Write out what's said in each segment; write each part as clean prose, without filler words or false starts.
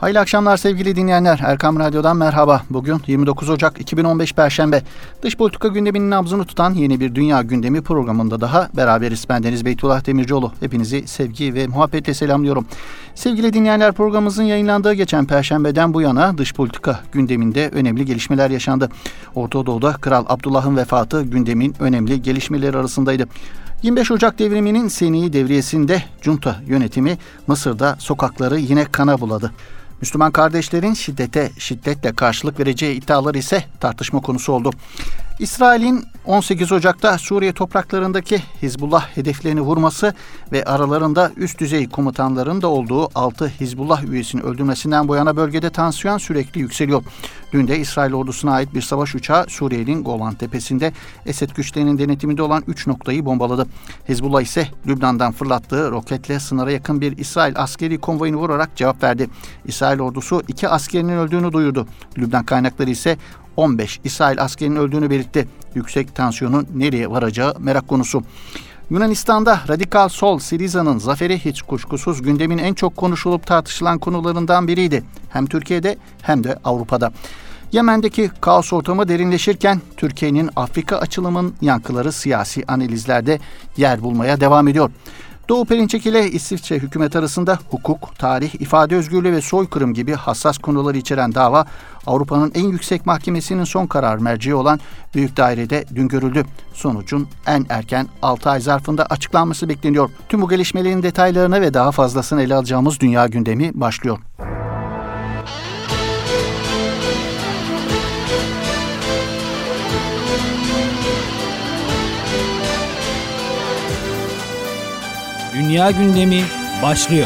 Hayırlı akşamlar sevgili dinleyenler. Erkam Radyo'dan merhaba. Bugün 29 Ocak 2015 Perşembe. Dış politika gündeminin nabzını tutan yeni bir Dünya Gündemi programında daha beraberiz. Bendeniz Beytullah Demircioğlu. Hepinizi sevgi ve muhabbetle selamlıyorum. Sevgili dinleyenler, programımızın yayınlandığı geçen Perşembeden bu yana dış politika gündeminde önemli gelişmeler yaşandı. Orta Doğu'da Kral Abdullah'ın vefatı gündemin önemli gelişmeleri arasındaydı. 25 Ocak devriminin seni devriyesinde junta yönetimi Mısır'da sokakları yine kana buladı. Müslüman kardeşlerin şiddetle karşılık vereceği iddiaları ise tartışma konusu oldu. İsrail'in 18 Ocak'ta Suriye topraklarındaki Hizbullah hedeflerini vurması ve aralarında üst düzey komutanların da olduğu 6 Hizbullah üyesinin öldürmesinden bu yana bölgede tansiyon sürekli yükseliyor. Dün de İsrail ordusuna ait bir savaş uçağı Suriye'nin Golan Tepesi'nde Esed güçlerinin denetiminde olan 3 noktayı bombaladı. Hizbullah ise Lübnan'dan fırlattığı roketle sınıra yakın bir İsrail askeri konvoyunu vurarak cevap verdi. İsrail ordusu 2 askerinin öldüğünü duyurdu. Lübnan kaynakları ise 15 İsrail askerinin öldüğünü belirtti. Yüksek tansiyonun nereye varacağı merak konusu. Yunanistan'da radikal sol Siriza'nın zaferi hiç kuşkusuz gündemin en çok konuşulup tartışılan konularından biriydi. Hem Türkiye'de hem de Avrupa'da. Yemen'deki kaos ortamı derinleşirken Türkiye'nin Afrika açılımının yankıları siyasi analizlerde yer bulmaya devam ediyor. Doğu Perinçek ile İsviçre hükümet arasında hukuk, tarih, ifade özgürlüğü ve soykırım gibi hassas konuları içeren dava Avrupa'nın en yüksek mahkemesinin son karar merciği olan Büyük Daire'de dün görüldü. Sonucun en erken 6 ay zarfında açıklanması bekleniyor. Tüm bu gelişmelerin detaylarını ve daha fazlasını ele alacağımız Dünya Gündemi başlıyor. Dünya Gündemi başlıyor.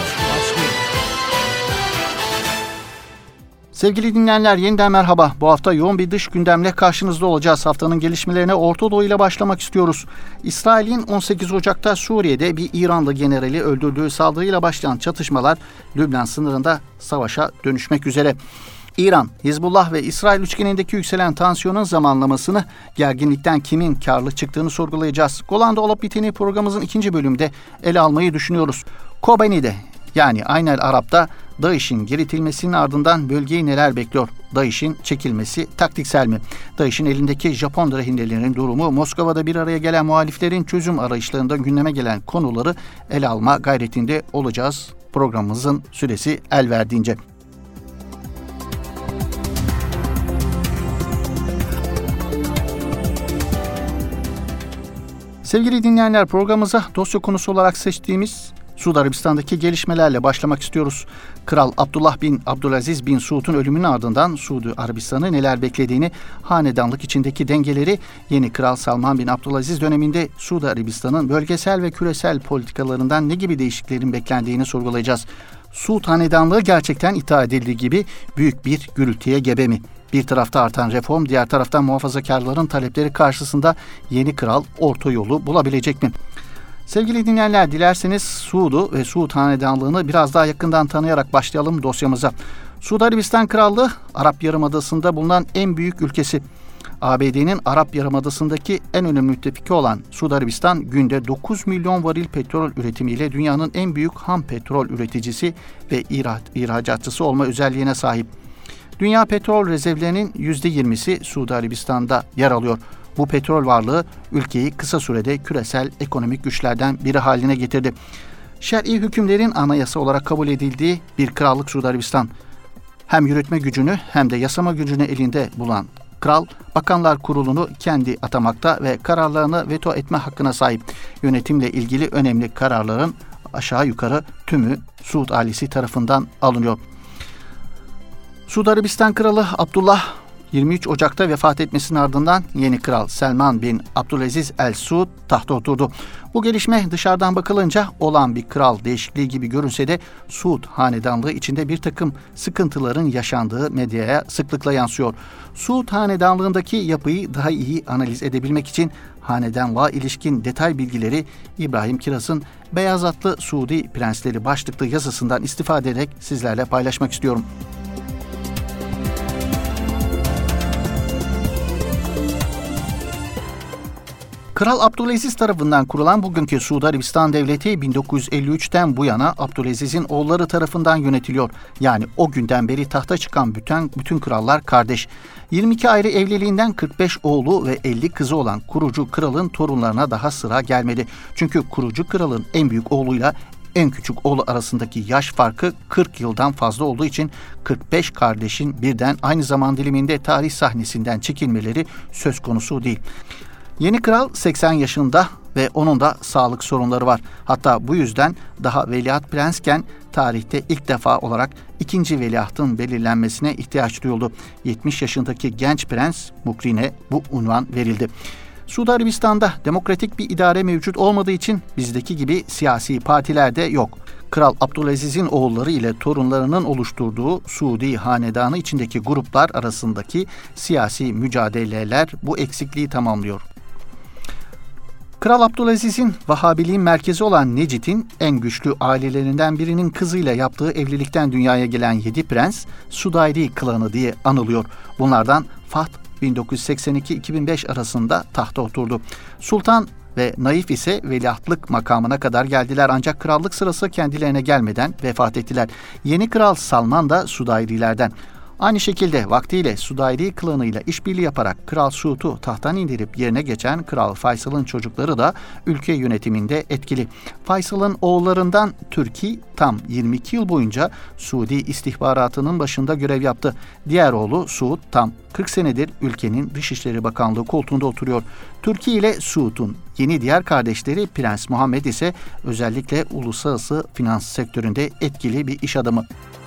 Sevgili dinleyenler, yeniden merhaba. Bu hafta yoğun bir dış gündemle karşınızda olacağız. Haftanın gelişmelerine Orta Doğu ile başlamak istiyoruz. İsrail'in 18 Ocak'ta Suriye'de bir İranlı generali öldürdüğü saldırıyla başlayan çatışmalar Lübnan sınırında savaşa dönüşmek üzere. İran, Hizbullah ve İsrail üçgenindeki yükselen tansiyonun zamanlamasını, gerginlikten kimin karlı çıktığını sorgulayacağız. Golan'da olup biteni programımızın ikinci bölümünde ele almayı düşünüyoruz. Kobani'de yani Aynel Arap'ta DAEŞ'in geritilmesinin ardından bölgeyi neler bekliyor? DAEŞ'in çekilmesi taktiksel mi? DAEŞ'in elindeki Japon rehinelerin durumu, Moskova'da bir araya gelen muhaliflerin çözüm arayışlarında gündeme gelen konuları ele alma gayretinde olacağız. Programımızın süresi el verdiğince. Sevgili dinleyenler, programımıza dosya konusu olarak seçtiğimiz Suudi Arabistan'daki gelişmelerle başlamak istiyoruz. Kral Abdullah bin Abdülaziz bin Suud'un ölümünün ardından Suudi Arabistan'ı neler beklediğini, hanedanlık içindeki dengeleri, yeni Kral Salman bin Abdülaziz döneminde Suudi Arabistan'ın bölgesel ve küresel politikalarından ne gibi değişikliklerin beklendiğini sorgulayacağız. Suud hanedanlığı gerçekten iddia edildiği gibi büyük bir gürültüye gebe mi? Bir tarafta artan reform, diğer taraftan muhafazakarların talepleri karşısında yeni kral orta yolu bulabilecek mi? Sevgili dinleyenler, dilerseniz Suud'u ve Suud hanedanlığını biraz daha yakından tanıyarak başlayalım dosyamıza. Suudi Arabistan Krallığı, Arap Yarımadası'nda bulunan en büyük ülkesi. ABD'nin Arap Yarımadası'ndaki en önemli müttefiki olan Suudi Arabistan, günde 9 milyon varil petrol üretimiyle dünyanın en büyük ham petrol üreticisi ve ihracatçısı olma özelliğine sahip. Dünya petrol rezervlerinin %20'si Suudi Arabistan'da yer alıyor. Bu petrol varlığı ülkeyi kısa sürede küresel ekonomik güçlerden biri haline getirdi. Şer'i hükümlerin anayasa olarak kabul edildiği bir krallık Suudi Arabistan. Hem yürütme gücünü hem de yasama gücünü elinde bulan kral, Bakanlar Kurulu'nu kendi atamakta ve kararlarını veto etme hakkına sahip. Yönetimle ilgili önemli kararların aşağı yukarı tümü Suud ailesi tarafından alınıyor. Suudi Arabistan Kralı Abdullah 23 Ocak'ta vefat etmesinin ardından yeni kral Salman bin Abdülaziz El Suud tahta oturdu. Bu gelişme dışarıdan bakılınca olan bir kral değişikliği gibi görünse de Suud hanedanlığı içinde bir takım sıkıntıların yaşandığı medyaya sıklıkla yansıyor. Suud hanedanlığındaki yapıyı daha iyi analiz edebilmek için hanedanlığa ilişkin detay bilgileri İbrahim Kiraz'ın Beyaz Atlı Suudi Prensleri başlıklı yazısından istifade ederek sizlerle paylaşmak istiyorum. Kral Abdülaziz tarafından kurulan bugünkü Suudi Arabistan Devleti 1953'ten bu yana Abdülaziz'in oğulları tarafından yönetiliyor. Yani o günden beri tahta çıkan bütün krallar kardeş. 22 ayrı evliliğinden 45 oğlu ve 50 kızı olan kurucu kralın torunlarına daha sıra gelmedi. Çünkü kurucu kralın en büyük oğluyla en küçük oğlu arasındaki yaş farkı 40 yıldan fazla olduğu için 45 kardeşin birden aynı zaman diliminde tarih sahnesinden çekilmeleri söz konusu değil. Yeni kral 80 yaşında ve onun da sağlık sorunları var. Hatta bu yüzden daha veliaht prensken tarihte ilk defa olarak ikinci veliahtın belirlenmesine ihtiyaç duyuldu. 70 yaşındaki genç prens Mukrin'e bu unvan verildi. Suudi Arabistan'da demokratik bir idare mevcut olmadığı için bizdeki gibi siyasi partiler de yok. Kral Abdülaziz'in oğulları ile torunlarının oluşturduğu Suudi hanedanı içindeki gruplar arasındaki siyasi mücadeleler bu eksikliği tamamlıyor. Kral Abdülaziz'in Vahabiliğin merkezi olan Necit'in en güçlü ailelerinden birinin kızıyla yaptığı evlilikten dünyaya gelen 7 prens Sudayri klanı diye anılıyor. Bunlardan Fahd 1982-2005 arasında tahta oturdu. Sultan ve Naif ise veliahtlık makamına kadar geldiler ancak krallık sırası kendilerine gelmeden vefat ettiler. Yeni kral Salman da Sudayrilerden. Aynı şekilde vaktiyle Sudayri klanıyla işbirliği yaparak Kral Suud'u tahttan indirip yerine geçen Kral Faysal'ın çocukları da ülke yönetiminde etkili. Faysal'ın oğullarından Türki tam 22 yıl boyunca Suudi istihbaratının başında görev yaptı. Diğer oğlu Suud tam 40 senedir ülkenin Dışişleri Bakanlığı koltuğunda oturuyor. Türkiye ile Suud'un yeni diğer kardeşleri Prens Muhammed ise özellikle uluslararası finans sektöründe etkili bir iş adamı.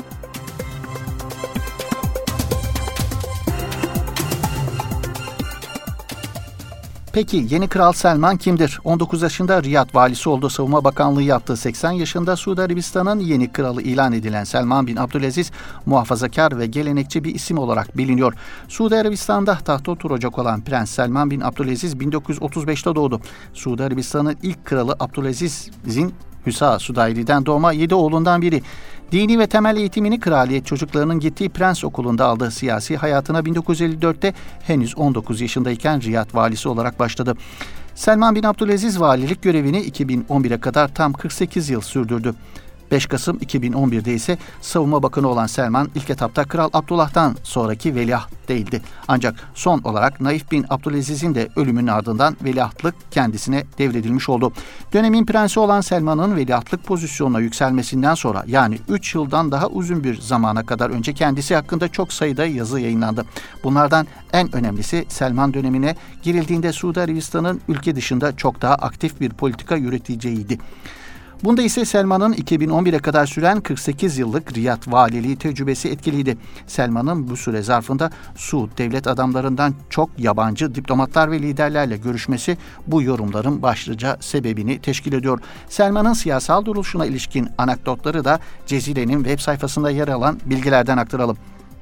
Peki yeni Kral Selman kimdir? 19 yaşında Riyad valisi oldu, savunma bakanlığı yaptı. 80 yaşında Suudi Arabistan'ın yeni kralı ilan edilen Selman bin Abdülaziz muhafazakar ve gelenekçi bir isim olarak biliniyor. Suudi Arabistan'da tahta oturacak olan Prens Selman bin Abdülaziz 1935'te doğdu. Suudi Arabistan'ın ilk kralı Abdülaziz'in Hüsa Sudayri'den doğma 7 oğlundan biri. Dini ve temel eğitimini kraliyet çocuklarının gittiği Prens Okulu'nda aldı. Siyasi hayatına 1954'te henüz 19 yaşındayken Riyad valisi olarak başladı. Selman bin Abdülaziz valilik görevini 2011'e kadar tam 48 yıl sürdürdü. 5 Kasım 2011'de ise savunma bakanı olan Selman ilk etapta Kral Abdullah'tan sonraki veliaht değildi. Ancak son olarak Naif bin Abdülaziz'in de ölümünün ardından veliahtlık kendisine devredilmiş oldu. Dönemin prensi olan Selman'ın veliahtlık pozisyonuna yükselmesinden sonra yani 3 yıldan daha uzun bir zamana kadar önce kendisi hakkında çok sayıda yazı yayınlandı. Bunlardan en önemlisi Selman dönemine girildiğinde Suudi Arabistan'ın ülke dışında çok daha aktif bir politika yürüteceğiydi. Bunda ise Selman'ın 2011'e kadar süren 48 yıllık Riyad valiliği tecrübesi etkiliydi. Selman'ın bu süre zarfında Suud devlet adamlarından çok yabancı diplomatlar ve liderlerle görüşmesi bu yorumların başlıca sebebini teşkil ediyor. Selman'ın siyasal duruşuna ilişkin anekdotları da Cezire'nin web sayfasında yer alan bilgilerden aktaralım.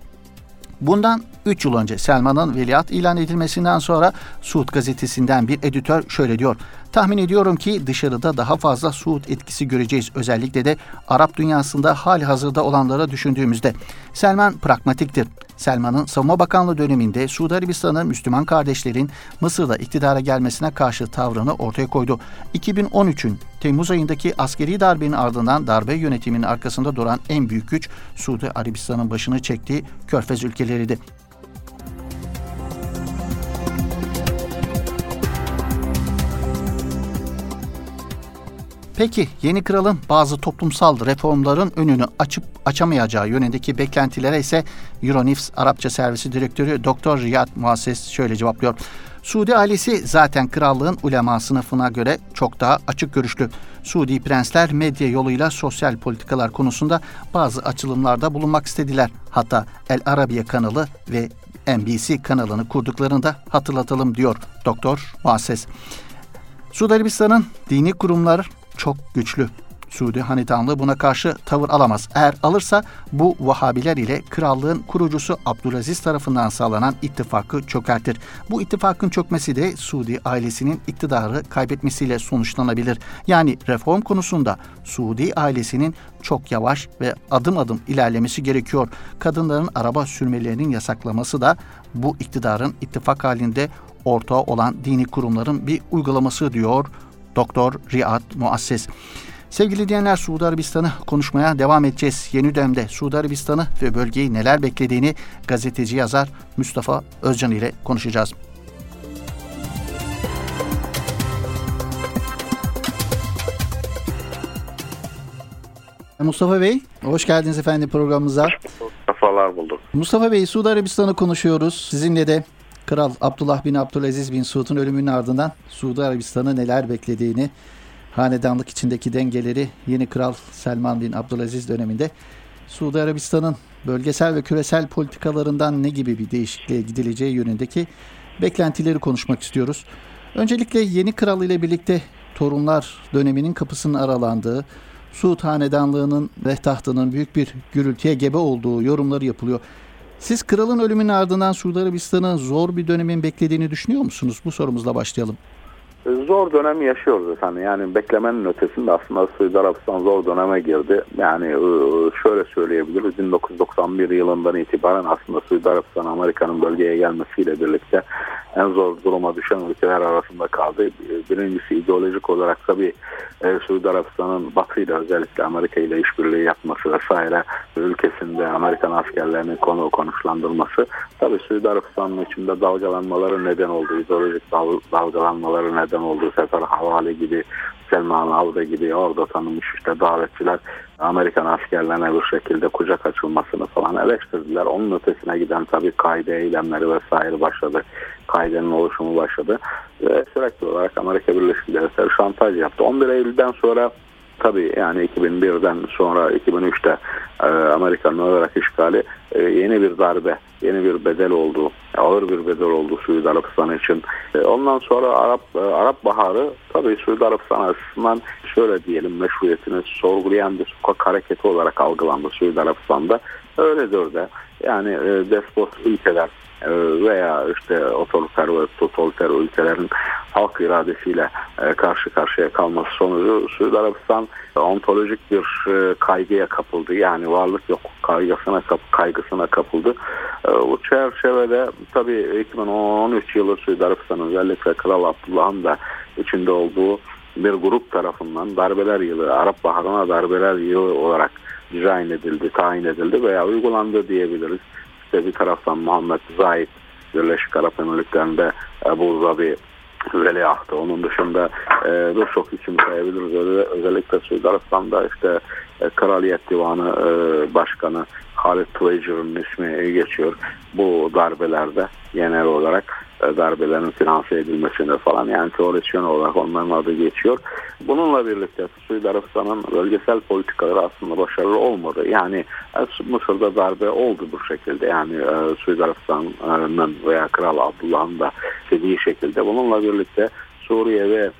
Bundan 3 yıl önce Selman'ın veliaht ilan edilmesinden sonra Suud gazetesinden bir editör şöyle diyor. Tahmin ediyorum ki dışarıda daha fazla Suud etkisi göreceğiz. Özellikle de Arap dünyasında hali hazırda olanlara düşündüğümüzde. Selman pragmatiktir. Selman'ın Savunma Bakanlığı döneminde Suudi Arabistan'ın Müslüman kardeşlerin Mısır'da iktidara gelmesine karşı tavrını ortaya koydu. 2013'ün Temmuz ayındaki askeri darbenin ardından darbe yönetiminin arkasında duran en büyük güç Suudi Arabistan'ın başını çektiği Körfez ülkeleriydi. Peki yeni kralın bazı toplumsal reformların önünü açamayacağı yönündeki beklentilere ise Euronews Arapça Servisi Direktörü Dr. Riyad Muasses şöyle cevaplıyor. Suudi ailesi zaten krallığın ulema sınıfına göre çok daha açık görüşlü. Suudi prensler medya yoluyla sosyal politikalar konusunda bazı açılımlarda bulunmak istediler. Hatta El Arabiye kanalı ve NBC kanalını kurduklarını da hatırlatalım diyor Dr. Muasses. Suudi Arabistan'ın dini kurumları çok güçlü. Suudi Hanedanlığı buna karşı tavır alamaz. Eğer alırsa bu Vahabiler ile krallığın kurucusu Abdülaziz tarafından sağlanan ittifakı çökertir. Bu ittifakın çökmesi de Suudi ailesinin iktidarı kaybetmesiyle sonuçlanabilir. Yani reform konusunda Suudi ailesinin çok yavaş ve adım adım ilerlemesi gerekiyor. Kadınların araba sürmelerinin yasaklaması da bu iktidarın ittifak halinde ortağı olan dini kurumların bir uygulaması diyor Doktor Riyad Muasses. Sevgili dinleyenler, Suudi Arabistan'ı konuşmaya devam edeceğiz. Yeni dönemde Suudi Arabistan'ı ve bölgeyi neler beklediğini gazeteci yazar Mustafa Özcan ile konuşacağız. Mustafa Bey, hoş geldiniz efendim programımıza. Sefalar bulduk. Mustafa Bey, Suudi Arabistan'ı konuşuyoruz. Sizinle de Kral Abdullah bin Abdülaziz bin Suud'un ölümünün ardından Suudi Arabistan'ı neler beklediğini, hanedanlık içindeki dengeleri yeni Kral Selman bin Abdülaziz döneminde Suudi Arabistan'ın bölgesel ve küresel politikalarından ne gibi bir değişikliğe gidileceği yönündeki beklentileri konuşmak istiyoruz. Öncelikle yeni kral ile birlikte torunlar döneminin kapısının aralandığı, Suud hanedanlığının ve tahtının büyük bir gürültüye gebe olduğu yorumları yapılıyor. Siz kralın ölümünün ardından Suudi Arabistan'ın zor bir dönemin beklediğini düşünüyor musunuz? Bu sorumuzla başlayalım. Zor dönem yaşıyoruz efendim. Yani beklemenin ötesinde aslında Suudi Arabistan zor döneme girdi. Yani şöyle söyleyebiliriz. 1991 yılından itibaren aslında Suudi Arabistan Amerika'nın bölgeye gelmesiyle birlikte en zor duruma düşen ülkeler arasında kaldı. Birincisi ideolojik olarak tabii Suudi Arabistan'ın Batı ile özellikle Amerika ile işbirliği yapması vesaire, ülkesinde Amerikan askerlerinin konuşlandırması tabii Suudi Arabistan'ın içinde dalgalanmaları neden oldu. İdeolojik dalgalanmaları neden oldu. Sefer Havali gibi, Selman Avda gibi orada tanınmış işte davetçiler Amerikan askerlerine bir şekilde kucak açılmasını falan eleştirdiler. Onun ötesine giden tabii kaide eylemleri vesaire başladı. Kaidenin oluşumu başladı. Ve sürekli olarak Amerika Birleşik Devletleri şantaj yaptı. 11 Eylül'den sonra tabii yani 2001'den sonra 2003'te Amerika'nın Irak işgali yeni bir darbe, yeni bir bedel oldu. Ağır bir bedel oldu Suudi Arabistan için. Ondan sonra Arap Baharı tabii Suudi Arabistan açısından şöyle diyelim meşruiyetini sorgulayan bir sokak hareketi olarak algılandı Suudi Arabistan'da. Öyledir de yani despot ülkeler veya işte otoriter ve totaliter ülkelerin halk iradesiyle karşı karşıya kalması sonucu Suudi Arabistan ontolojik bir kaygıya kapıldı. Yani varlık yok kaygısına kapıldı. Bu çerçevede tabii 2013 yılı Suudi Arabistan özellikle Kral Abdullah'ın da içinde olduğu bir grup tarafından darbeler yılı, Arap Baharı'na darbeler yılı olarak tayin edildi veya uygulandı diyebiliriz. İşte bir taraftan Muhammed Zayed Birleşik Arap Emirlikleri'nde Ebu Zabi veliahtı. Onun dışında birçok isim sayabiliriz. Özellikle Suudi Arabistan'da işte Kraliyet Divanı Başkanı Halid Twajir'in ismi geçiyor. Bu darbelerde genel olarak darbelerin finanse edilmesine falan yani teorisyen olarak onların adı geçiyor. Bununla birlikte Suudi Arabistan'ın bölgesel politikaları aslında başarılı olmadı. Yani Mısır'da darbe oldu bu şekilde. Yani Suudi Arabistan'ın veya Kral Abdullah'ın da dediği şekilde. Bununla birlikte Suriye ve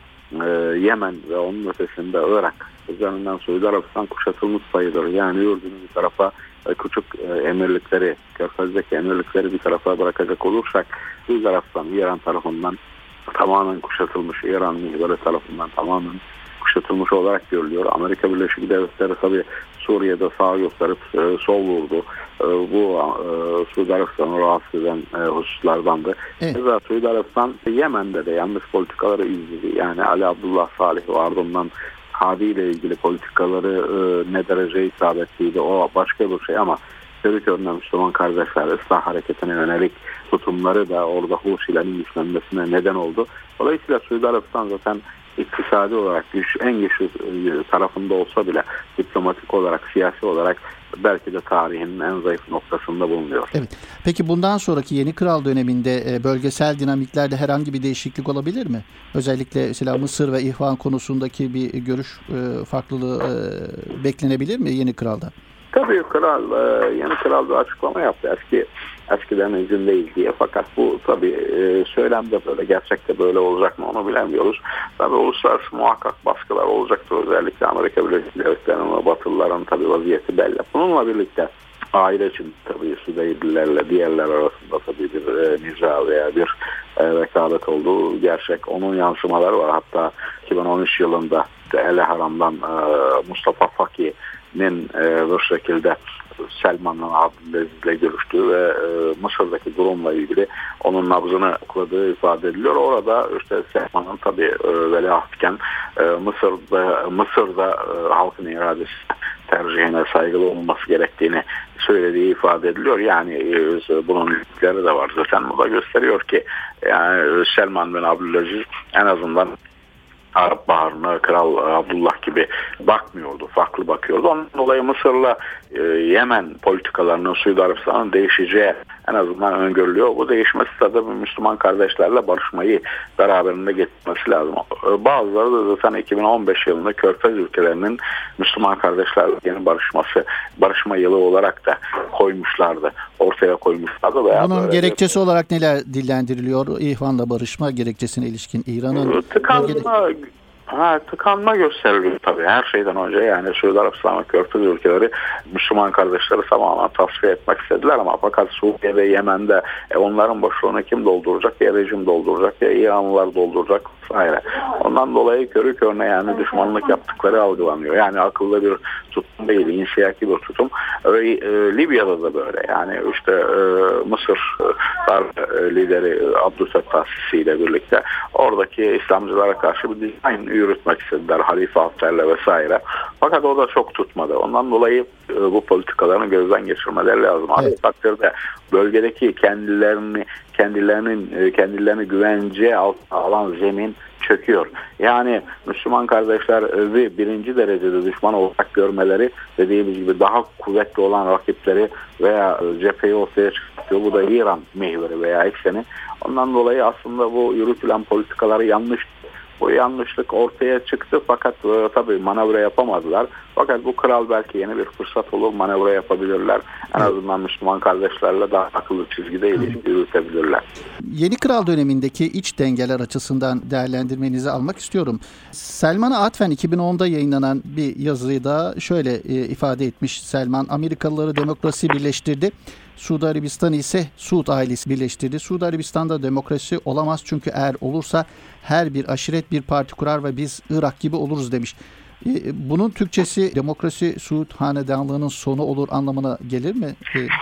Yemen ve onun ötesinde Irak üzerinden Suudi Arabistan kuşatılmış sayılır. Yani Ürdün'ü bir tarafa küçük emirlikleri, Körfez'deki emirlikleri bir tarafa bırakacak olursak Suudi Arabistan İran tarafından tamamen kuşatılmış, İran mihveri tarafından tamamen kuşatılmış olarak görülüyor. Amerika Birleşik Devletleri tabii Suriye'de sağ gösterip sol vurdu. Bu Suudi Arabistan'ı rahatsız eden hususlardandı. Evet. Mesela Suudi Arabistan Yemen'de de yanlış politikaları izledi. Yani Ali Abdullah Salih ve ardından Hadi ile ilgili politikaları ne derece isabetliydi o başka bir şey ama Türk örneğin Müslüman kardeşler ıslah hareketine yönelik tutumları da orada Husilerin güçlenmesine neden oldu. Dolayısıyla Suudi Arabistan zaten iktisadi olarak en güçlü tarafında olsa bile diplomatik olarak, siyasi olarak belki de tarihinin en zayıf noktasında bulunuyor. Evet. Peki bundan sonraki yeni kral döneminde bölgesel dinamiklerde herhangi bir değişiklik olabilir mi? Özellikle mesela Mısır ve İhvan konusundaki bir görüş farklılığı beklenebilir mi yeni kralda? Tabii yeni kral da açıklama yaptı. Eskiden izin değil diye. Fakat bu tabii söylemde böyle, gerçekte böyle olacak mı onu bilemiyoruz. Tabii uluslararası muhakkak baskılar olacaktır. Özellikle Amerika Birleşik Devletleri'nin ve Batılıların tabii vaziyeti belli. Bununla birlikte aile için tabii Südeylilerle diğerler arasında tabii bir niza veya bir rekabet olduğu gerçek. Onun yansımaları var. Hatta 2013 yılında El Haram'dan Mustafa Faki'nin bir şekilde Selman'la Abdülaziz'le görüştüğü ve Mısır'daki durumla ilgili onun nabzını okuduğu ifade ediliyor. Orada işte Selman'ın tabii veliahtken Mısır'da halkın iradesi tercihine saygılı olması gerektiğini söylediği ifade ediliyor. Yani bunun linkleri de var zaten. Bu da gösteriyor ki yani Selman bin Abdülaziz en azından Arap Baharı'na Kral Abdullah gibi bakmıyordu. Farklı bakıyordu. Ondan dolayı Mısır'la Yemen politikalarının Suudi Arabistan'ın değişeceği en azından öngörülüyor. Bu değişmesi de Müslüman kardeşlerle barışmayı beraberinde getirmesi lazım. Bazıları da zaten 2015 yılında Körfez ülkelerinin Müslüman kardeşlerle yeni barışma yılı olarak da koymuşlardı. Ortaya koymuşlardı. Bunun gerekçesi olarak neler dillendiriliyor? İhvan'la barışma gerekçesine ilişkin İran'ın tıkanma gösteriliyor tabii. Her şeyden önce yani Suudi Arabistan ve Körfez ülkeleri Müslüman kardeşleri tamamen tasfiye etmek istediler ama fakat Suriye ve Yemen'de onların boşluğunu kim dolduracak? Ya rejim dolduracak ya İranlılar dolduracak vesaire. Ondan dolayı körü körüne yani düşmanlık yaptıkları algılanıyor. Yani akıllı bir tutum değil, insiyaki bir tutum. Libya'da da böyle. Yani işte Mısır lideri Abdülfettah Sisi ile birlikte oradaki İslamcılara karşı bir dizayn yürütmek istediler. Halife Hafter'le vesaire. Fakat o da çok tutmadı. Ondan dolayı bu politikalarını gözden geçirmeleri lazım. Evet. Takdirde bölgedeki kendilerini güvence altına alan zemin çöküyor. Yani Müslüman kardeşleri birinci derecede düşman olarak görmeleri, dediğimiz gibi daha kuvvetli olan rakipleri veya cepheyi ortaya çıkartıyor. Bu da İran mihveri veya ekseni. Ondan dolayı aslında bu yürütülen politikaları yanlış. Bu yanlışlık ortaya çıktı fakat tabii manevra yapamadılar. Fakat bu kral belki yeni bir fırsat olur, manevra yapabilirler. En azından Müslüman kardeşlerle daha akıllı çizgide ilişki yürütebilirler. Yeni kral dönemindeki iç dengeler açısından değerlendirmenizi almak istiyorum. Selman'a atfen 2010'da yayınlanan bir yazıyı da şöyle ifade etmiş Selman. Amerikalıları demokrasi birleştirdi. Suudi Arabistan ise Suud ailesi birleştirdi. Suudi Arabistan'da demokrasi olamaz çünkü eğer olursa her bir aşiret bir parti kurar ve biz Irak gibi oluruz demiş. Bunun Türkçesi demokrasi Suud hanedanlığının sonu olur anlamına gelir mi?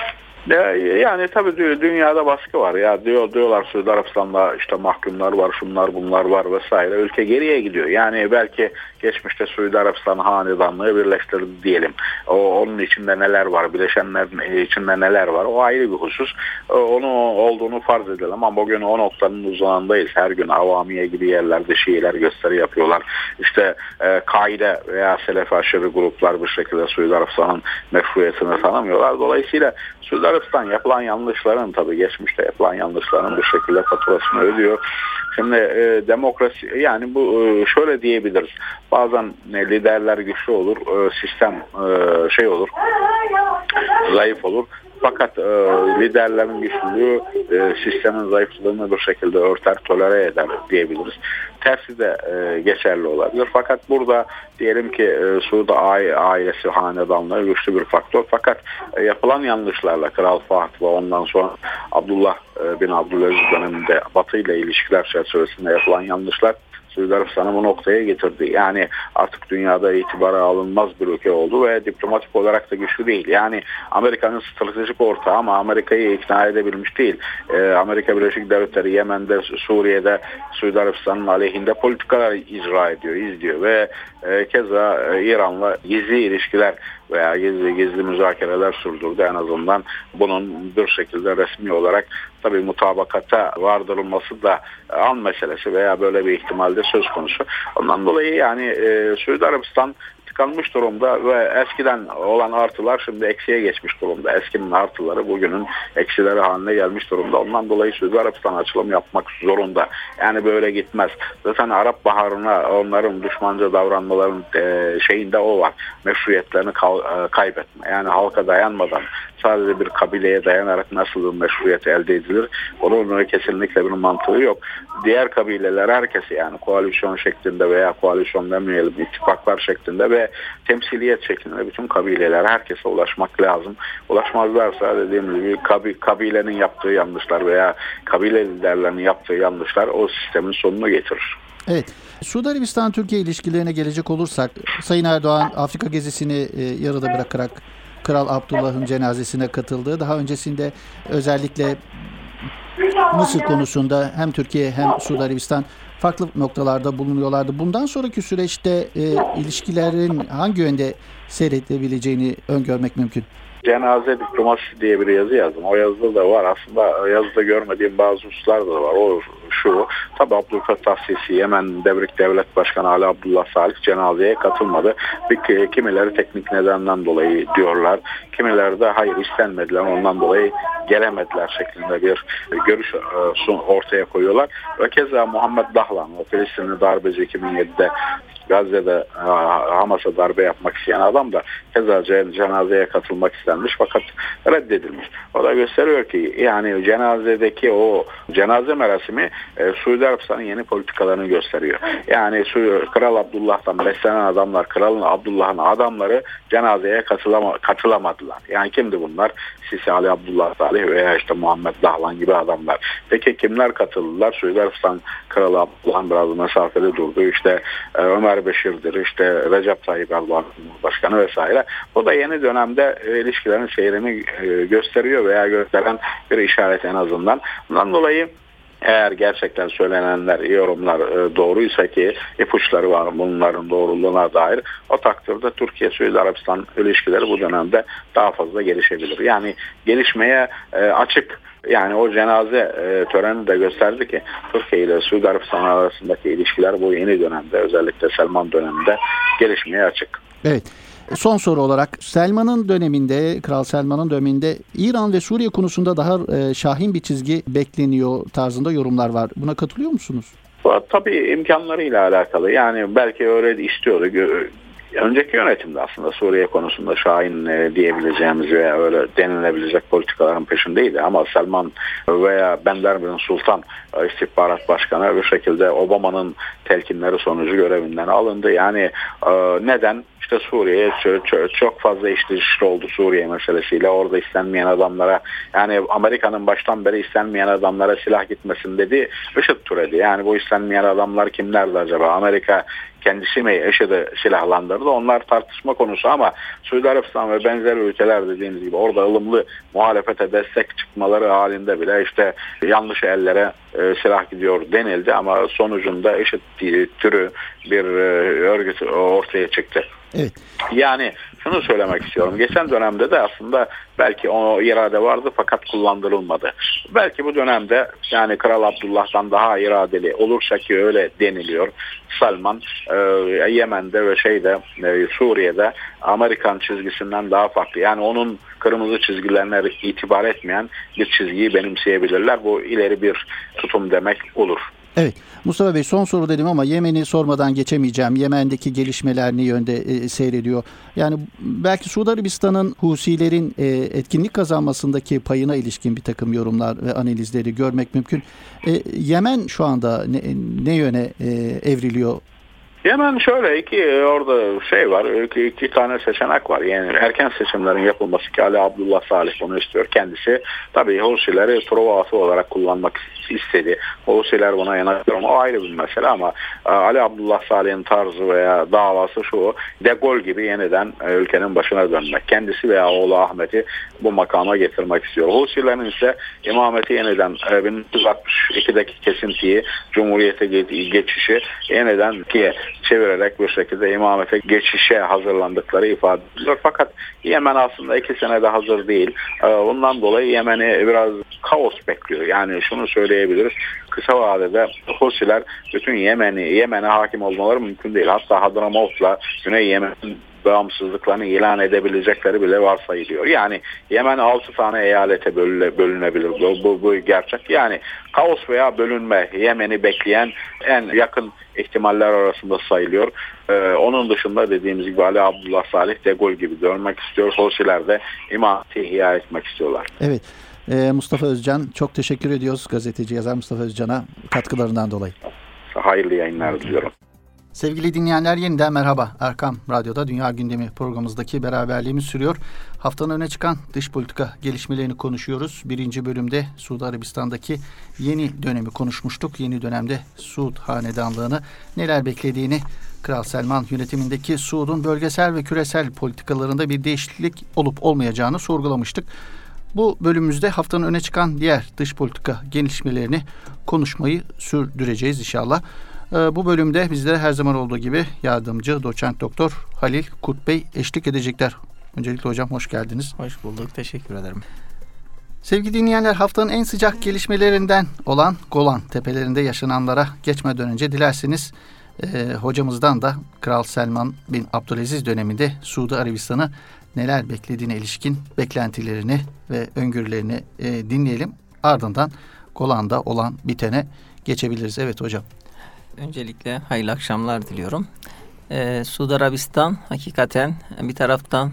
Yani tabii dünyada baskı var ya diyorlar Suudi Arabistan'da işte mahkumlar var, şunlar bunlar var vesaire, ülke geriye gidiyor. Yani belki geçmişte Suudi Arabistan hanedanlığı birleştirdi diyelim. Onun içinde neler var, bileşenlerin içinde neler var, o ayrı bir husus. Onu olduğunu farz edelim ama bugün o noktanın uzağındayız. Her gün Avamiye gibi yerlerde Şiiler gösteri yapıyorlar. İşte Kaide veya Selefi aşırı gruplar bu şekilde Suudi Arabistan'ın meşruiyetini tanımıyorlar. Dolayısıyla Suudi Arabistan yapılan yanlışların, tabii geçmişte yapılan yanlışların bu şekilde faturasını ödüyor. Şimdi demokrasi, yani bu şöyle diyebiliriz. Bazen liderler güçlü olur, sistem olur, zayıf olur. Fakat liderlerin güçlülüğü sistemin zayıflığını bir şekilde örter, tolere eder diyebiliriz. Tersi de geçerli olabilir. Fakat burada diyelim ki Suudi ailesi hanedanlığı güçlü bir faktör. Fakat yapılan yanlışlarla Kral Fahd ve ondan sonra Abdullah bin Abdülaziz döneminde Batı ile ilişkiler çerçevesinde yapılan yanlışlar Suudi Arabistan'ı bu noktaya getirdi. Yani artık dünyada itibara alınmaz bir ülke oldu ve diplomatik olarak da güçlü değil. Yani Amerika'nın stratejik ortağı ama Amerika'yı ikna edebilmiş değil. Amerika Birleşik Devletleri Yemen'de, Suriye'de Suudi Arabistan'ın aleyhinde politikalar icra ediyor, izliyor ve keza İran'la gizli ilişkiler veya gizli müzakereler sürdürdü. En azından bunun bir şekilde resmi olarak tabii mutabakata vardırılması da an meselesi veya böyle bir ihtimalde söz konusu. Ondan dolayı yani Suudi Arabistan tıkanmış durumda ve eskiden olan artılar şimdi eksiye geçmiş durumda. Eskinin artıları bugünün eksileri haline gelmiş durumda. Ondan dolayı Suudi Arabistan açılım yapmak zorunda. Yani böyle gitmez. Zaten Arap Baharı'na onların düşmanca davranmaların şeyinde o var. Meşruiyetlerini kaybetme. Yani halka dayanmadan sadece bir kabileye dayanarak nasıl bir meşruiyet elde edilir? Onun kesinlikle bir mantığı yok. Diğer kabileler herkesi, yani koalisyon şeklinde veya koalisyon demeyelim, ittifaklar şeklinde ve temsiliyet şeklinde bütün kabileler herkese ulaşmak lazım. Ulaşmazlarsa dediğim gibi kabilenin yaptığı yanlışlar veya kabile liderlerinin yaptığı yanlışlar o sistemin sonunu getirir. Evet. Suudi Arabistan-Türkiye ilişkilerine gelecek olursak, Sayın Erdoğan Afrika gezisini yarıda bırakarak Kral Abdullah'ın cenazesine katıldığı. Daha öncesinde özellikle Mısır konusunda hem Türkiye hem Suudi Arabistan farklı noktalarda bulunuyorlardı. Bundan sonraki süreçte ilişkilerin hangi yönde seyredebileceğini öngörmek mümkün? Cenaze diplomasi diye bir yazı yazdım. O yazıda da var. Aslında yazıda görmediğim bazı hususlar da var. O şu, tabi Abdülfettah Sisi, Yemen Devrik Devlet Başkanı Ali Abdullah Salih cenazeye katılmadı. Kimileri teknik nedenden dolayı diyorlar. Kimileri de hayır istenmediler, ondan dolayı gelemediler şeklinde bir görüş ortaya koyuyorlar. Ve keza Muhammed Dahlan, o Filistinli darbeci 2007'de Gazze'de Hamas'a darbe yapmak isteyen adam da keza cenazeye katılmak istenmiş fakat reddedilmiş. O da gösteriyor ki yani cenazedeki o cenaze merasimi Suudi Arabistan'ın yeni politikalarını gösteriyor. Yani Kral Abdullah'tan beslenen adamlar, Kralın Abdullah'ın adamları cenazeye katılamadılar. Yani kimdi bunlar? Sisi, Ali Abdullah Salih veya işte Muhammed Dahlan gibi adamlar. Peki kimler katıldılar? Suudi Arabistan Kralı Abdullah'ın biraz mesafeli durdu. İşte Ömer Beşir'dir, işte Recep Tayyip Erdoğan Başkanı vesaire. O da yeni dönemde ilişkilerin seyrini gösteriyor veya gösteren bir işaret en azından. Bundan dolayı eğer gerçekten söylenenler, yorumlar doğruysa ki ipuçları var bunların doğruluğuna dair, o takdirde Türkiye-Suudi Arabistan ilişkileri bu dönemde daha fazla gelişebilir. Yani gelişmeye açık. Yani o cenaze töreni de gösterdi ki Türkiye ile Suudi Arabistan arasındaki ilişkiler bu yeni dönemde, özellikle Selman döneminde gelişmeye açık. Evet. Son soru olarak Selman'ın döneminde, Kral Selman'ın döneminde İran ve Suriye konusunda daha şahin bir çizgi bekleniyor tarzında yorumlar var. Buna katılıyor musunuz? Tabii imkanlarıyla alakalı. Yani belki öyle istiyordu. Önceki yönetimde aslında Suriye konusunda şahin diyebileceğimiz veya öyle denilebilecek politikaların peşindeydi. Ama Selman veya Bender bin Sultan istihbarat başkanı bir şekilde Obama'nın telkinleri sonucu görevinden alındı. Yani neden? İşte Suriye'ye çok fazla işleşti oldu Suriye meselesiyle. Orada istenmeyen adamlara, yani Amerika'nın baştan beri istenmeyen adamlara silah gitmesin dedi. IŞİD türedi. Yani bu istenmeyen adamlar kimlerdi acaba? Amerika kendisi mi IŞİD'i silahlandırdı? Onlar tartışma konusu ama Suudi Arabistan ve benzeri ülkeler dediğimiz gibi orada ılımlı muhalefete destek çıkmaları halinde bile işte yanlış ellere silah gidiyor denildi ama sonucunda IŞİD türü bir örgüt ortaya çıktı. Evet. Yani şunu söylemek istiyorum. Geçen dönemde de aslında belki o irade vardı fakat kullandırılmadı. Belki bu dönemde yani Kral Abdullah'tan daha iradeli olursa ki öyle deniliyor. Salman Yemen'de ve Suriye'de Amerikan çizgisinden daha farklı. Yani onun kırmızı çizgilerine itibar etmeyen bir çizgiyi benimseyebilirler. Bu ileri bir tutum demek olur. Evet. Mustafa Bey, son soru dedim ama Yemen'i sormadan geçemeyeceğim. Yemen'deki gelişmeler ne yönde seyrediyor? Yani belki Suudi Arabistan'ın Husilerin etkinlik kazanmasındaki payına ilişkin bir takım yorumlar ve analizleri görmek mümkün. Yemen şu anda ne yöne evriliyor? Yemen şöyle orada var, iki tane seçenek var. Yani erken seçimlerin yapılması ki Ali Abdullah Salih bunu istiyor. Kendisi tabii Husileri prova atı olarak kullanmak istedi. Husiler buna yanaşıyor. O ayrı bir mesele ama Ali Abdullah Salih'in tarzı veya davası şu: De Gaulle gibi yeniden ülkenin başına dönmek. Kendisi veya oğlu Ahmet'i bu makama getirmek istiyor. Husilerin ise imameti yeniden 1962'deki kesintiyi, Cumhuriyete geçişi yeniden çevirerek bir şekilde imamete geçişe hazırlandıkları ifade ediliyor. Fakat Yemen aslında 2 senede hazır değil. Bundan dolayı Yemen'i biraz kaos bekliyor. Yani şunu söyleyebiliriz. Kısa vadede Husiler bütün Yemen'e hakim olmaları mümkün değil. Hatta Hadramaut'la Güney Yemen'in bağımsızlıklarını ilan edebilecekleri bile varsayılıyor. Yani Yemen 6 tane eyalete bölünebilir. Bu gerçek. Yani kaos veya bölünme Yemen'i bekleyen en yakın ihtimaller arasında sayılıyor. Onun dışında dediğimiz gibi Ali Abdullah Salih De Gaulle gibi dönmek istiyor. Husiler de imameti ihya etmek istiyorlar. Evet. Mustafa Özcan, çok teşekkür ediyoruz gazeteci yazar Mustafa Özcan'a katkılarından dolayı. Hayırlı yayınlar diliyorum. Sevgili dinleyenler, yeniden merhaba. Erkam Radyo'da Dünya Gündemi programımızdaki beraberliğimiz sürüyor. Haftanın öne çıkan dış politika gelişmelerini konuşuyoruz. Birinci bölümde Suudi Arabistan'daki yeni dönemi konuşmuştuk. Yeni dönemde Suud Hanedanlığı'nı neler beklediğini, Kral Selman yönetimindeki Suud'un bölgesel ve küresel politikalarında bir değişiklik olup olmayacağını sorgulamıştık. Bu bölümümüzde haftanın öne çıkan diğer dış politika gelişmelerini konuşmayı sürdüreceğiz inşallah. Bu bölümde bizlere her zaman olduğu gibi yardımcı doçent doktor Halil Kurt Bey eşlik edecekler. Öncelikle hocam hoş geldiniz. Hoş bulduk. Teşekkür ederim. Sevgili dinleyenler, haftanın en sıcak gelişmelerinden olan Golan Tepelerinde yaşananlara geçmeden önce dilerseniz hocamızdan da Kral Selman bin Abdülaziz döneminde Suudi Arabistan'ı neler beklediğine ilişkin beklentilerini ve öngörülerini dinleyelim. Ardından Golan'da olan bitene geçebiliriz. Evet hocam. Öncelikle hayırlı akşamlar diliyorum. Suudi Arabistan hakikaten bir taraftan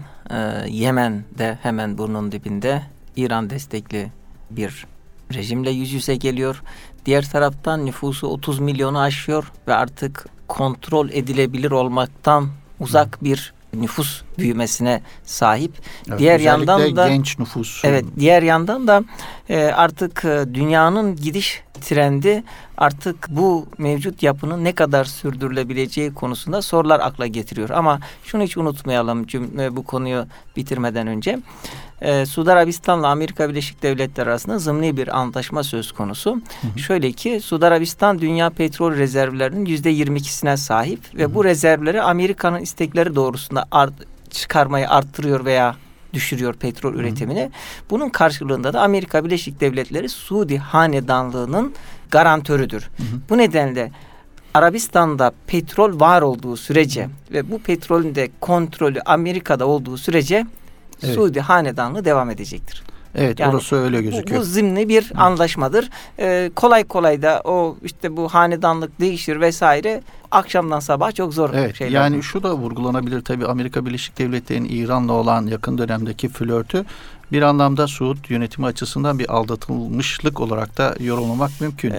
Yemen'de hemen burnun dibinde İran destekli bir rejimle yüz yüze geliyor. Diğer taraftan nüfusu 30 milyonu aşıyor ve artık kontrol edilebilir olmaktan uzak bir nüfus büyümesine sahip. Evet, diğer yandan da genç nüfus. Evet, diğer yandan da artık dünyanın gidiş trendi artık bu mevcut yapının ne kadar sürdürülebileceği konusunda sorular akla getiriyor. Ama şunu hiç unutmayalım bu konuyu bitirmeden önce. Suudi Arabistan'la Amerika Birleşik Devletleri arasında zımni bir antlaşma söz konusu. Şöyle ki Suudi Arabistan dünya petrol rezervlerinin %22'sine sahip ve bu rezervleri Amerika'nın istekleri doğrusunda çıkarmayı arttırıyor veya düşürüyor petrol üretimini. Bunun karşılığında da Amerika Birleşik Devletleri Suudi Hanedanlığı'nın garantörüdür. Bu nedenle Arabistan'da petrol var olduğu sürece ve bu petrolün de kontrolü Amerika'da olduğu sürece Suudi Hanedanlığı devam edecektir. Evet, yani orası öyle gözüküyor. Bu zimni bir anlaşmadır. Kolay kolay da bu hanedanlık değişir vesaire. Akşamdan sabaha çok zor şeyler. Yani şu da vurgulanabilir tabii, Amerika Birleşik Devletleri'nin İran'la olan yakın dönemdeki flörtü bir anlamda Suud yönetimi açısından bir aldatılmışlık olarak da yorumlamak mümkün.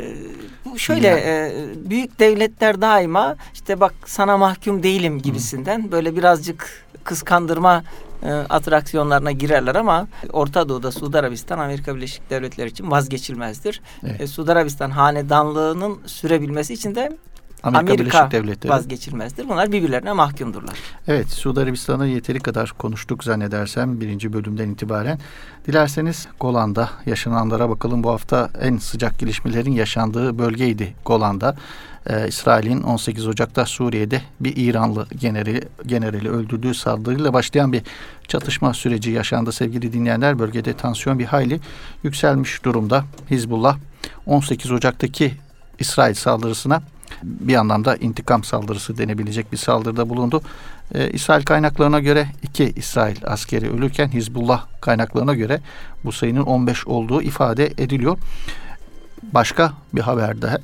Büyük devletler daima bak sana mahkum değilim gibisinden böyle birazcık kıskandırma atraksiyonlarına girerler ama Orta Doğu'da Suudi Arabistan Amerika Birleşik Devletleri için vazgeçilmezdir. Suudi Arabistan hanedanlığının sürebilmesi için de Amerika vazgeçilmezdir. Bunlar birbirlerine mahkumdurlar. Evet, Suudi Arabistan'ı yeteri kadar konuştuk zannedersem birinci bölümden itibaren. Dilerseniz Golan'da yaşananlara bakalım. Bu hafta en sıcak gelişmelerin yaşandığı bölgeydi Golan'da. İsrail'in 18 Ocak'ta Suriye'de bir İranlı generali öldürdüğü saldırıyla başlayan bir çatışma süreci yaşandı sevgili dinleyenler. Bölgede tansiyon bir hayli yükselmiş durumda. Hizbullah 18 Ocak'taki İsrail saldırısına bir anlamda intikam saldırısı denebilecek bir saldırıda bulundu. İsrail kaynaklarına göre 2 İsrail askeri ölürken Hizbullah kaynaklarına göre bu sayının 15 olduğu ifade ediliyor. Başka bir haberde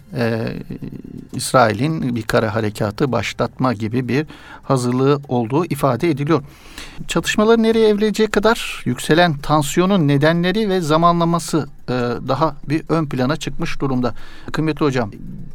İsrail'in bir kara harekatı başlatma gibi bir hazırlığı olduğu ifade ediliyor. Çatışmaların nereye evrileceği kadar yükselen tansiyonun nedenleri ve zamanlaması daha bir ön plana çıkmış durumda. Kıymetli hocam,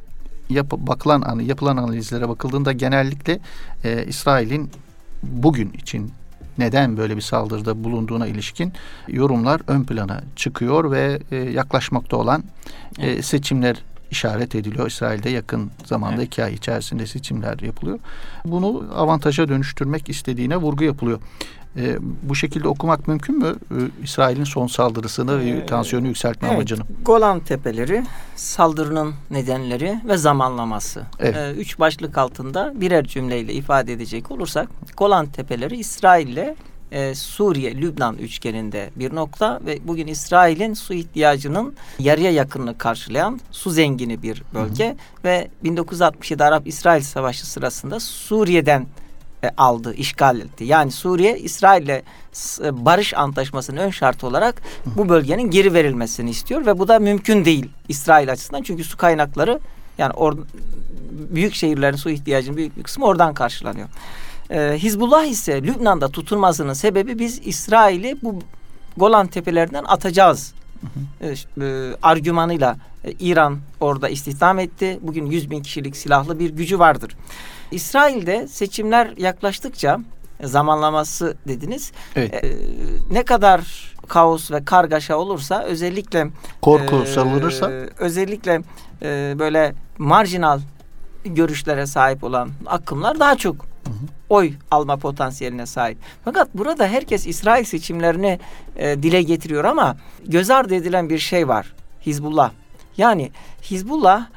yapılan analizlere bakıldığında genellikle İsrail'in bugün için neden böyle bir saldırıda bulunduğuna ilişkin yorumlar ön plana çıkıyor ve yaklaşmakta olan seçimler işaret ediliyor. İsrail'de yakın zamanda 2 ay içerisinde seçimler yapılıyor. Bunu avantaja dönüştürmek istediğine vurgu yapılıyor. Bu şekilde okumak mümkün mü İsrail'in son saldırısını ve tansiyonu yükseltme amacını? Golan Tepeleri, saldırının nedenleri ve zamanlaması. 3 başlık altında birer cümleyle ifade edecek olursak, Golan Tepeleri İsrail'le Suriye, Lübnan üçgeninde bir nokta ve bugün İsrail'in su ihtiyacının yarıya yakınını karşılayan su zengini bir bölge ve 1967 Arap-İsrail Savaşı sırasında Suriye'den aldı, işgal etti. Yani Suriye, İsrail'le barış antlaşmasının ön şartı olarak bu bölgenin geri verilmesini istiyor ve bu da mümkün değil İsrail açısından. Çünkü su kaynakları, yani büyük şehirlerin su ihtiyacının büyük bir kısmı oradan karşılanıyor. Hizbullah ise Lübnan'da tutunmasının sebebi biz İsrail'i bu Golan Tepelerinden atacağız argümanıyla İran orada istihdam etti. Bugün 100.000 kişilik silahlı bir gücü vardır. İsrail'de seçimler yaklaştıkça zamanlaması dediniz. Evet. Ne kadar kaos ve kargaşa olursa, özellikle korku salınırsa, özellikle böyle marjinal görüşlere sahip olan akımlar daha çok oy alma potansiyeline sahip. Fakat burada herkes İsrail seçimlerini dile getiriyor ama göz ardı edilen bir şey var. Hizbullah. Yani Hizbullah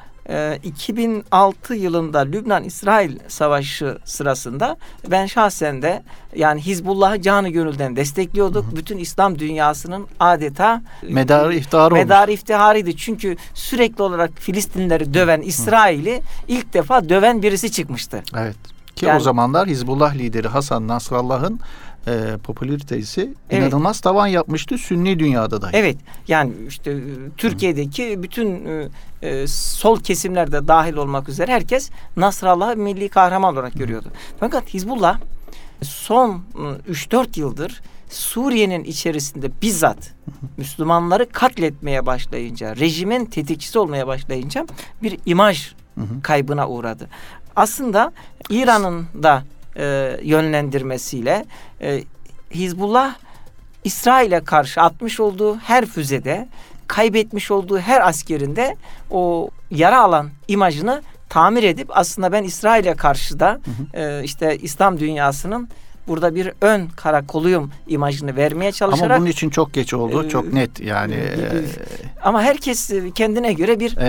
2006 yılında Lübnan-İsrail Savaşı sırasında ben şahsen de yani Hizbullah'ı canı gönülden destekliyorduk. Bütün İslam dünyasının adeta medarı iftiharıydı. Çünkü sürekli olarak Filistinleri döven İsrail'i ilk defa döven birisi çıkmıştı. Evet. Ki yani, o zamanlar Hizbullah lideri Hasan Nasrallah'ın popülaritesi inanılmaz tavan yapmıştı Sünni dünyada da. Evet. Yani işte Türkiye'deki bütün sol kesimlerde dahil olmak üzere herkes Nasrallah'ı milli kahraman olarak görüyordu. Fakat Hizbullah son 3-4 yıldır Suriye'nin içerisinde bizzat Müslümanları katletmeye başlayınca, rejimin tetikçisi olmaya başlayınca bir imaj kaybına uğradı. Aslında İran'ın da yönlendirmesiyle Hizbullah İsrail'e karşı atmış olduğu her füzede, kaybetmiş olduğu her askerinde o yara alan imajını tamir edip aslında ben İsrail'e karşı da işte İslam dünyasının burada bir ön karakoluyum imajını vermeye çalışarak. Ama bunun için çok geç oldu. Çok net yani. Ama herkes kendine göre bir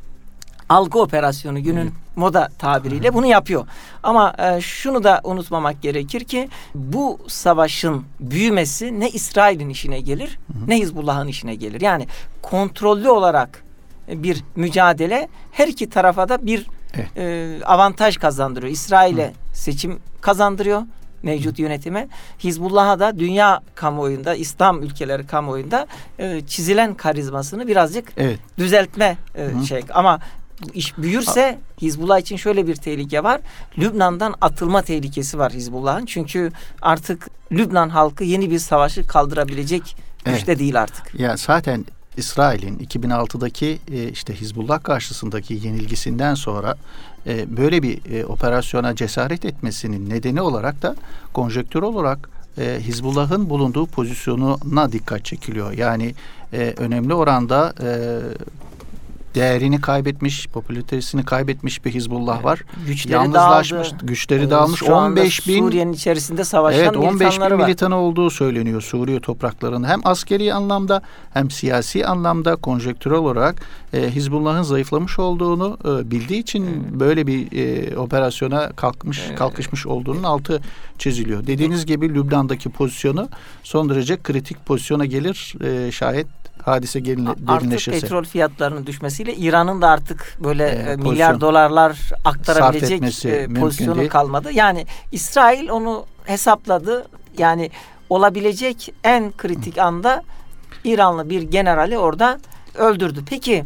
algı operasyonu, günün moda tabiriyle bunu yapıyor. Ama şunu da unutmamak gerekir ki bu savaşın büyümesi ne İsrail'in işine gelir ne Hizbullah'ın işine gelir. Yani kontrollü olarak bir mücadele her iki tarafa da bir avantaj kazandırıyor. İsrail'e seçim kazandırıyor mevcut yönetime. Hizbullah'a da dünya kamuoyunda, İslam ülkeleri kamuoyunda çizilen karizmasını birazcık düzeltme şey. Ama iş büyürse Hizbullah için şöyle bir tehlike var. Lübnan'dan atılma tehlikesi var Hizbullah'ın. Çünkü artık Lübnan halkı yeni bir savaşı kaldırabilecek güçte değil artık. Ya zaten İsrail'in 2006'daki işte Hizbullah karşısındaki yenilgisinden sonra böyle bir operasyona cesaret etmesinin nedeni olarak da konjonktür olarak Hizbullah'ın bulunduğu pozisyonuna dikkat çekiliyor. Yani önemli oranda değerini kaybetmiş, popülaritesini kaybetmiş bir Hizbullah var. Güçleri yalnızlaşmış, dağıldı. Güçleri dağılmış. Şu 15 bin Suriye'nin içerisinde savaşan 15 bin var. militanı olduğu söyleniyor Suriye topraklarında. Hem askeri anlamda hem siyasi anlamda konjonktürel olarak Hizbullah'ın zayıflamış olduğunu bildiği için böyle bir operasyona kalkışmış olduğunun altı çiziliyor. Dediğiniz gibi Lübnan'daki pozisyonu son derece kritik pozisyona gelir şayet hadise derinleşirse. Artık petrol fiyatlarının düşmesiyle İran'ın da artık böyle milyar dolarlar aktarabilecek pozisyonu kalmadı. Yani İsrail onu hesapladı. Yani olabilecek en kritik anda İranlı bir generali orada öldürdü. Peki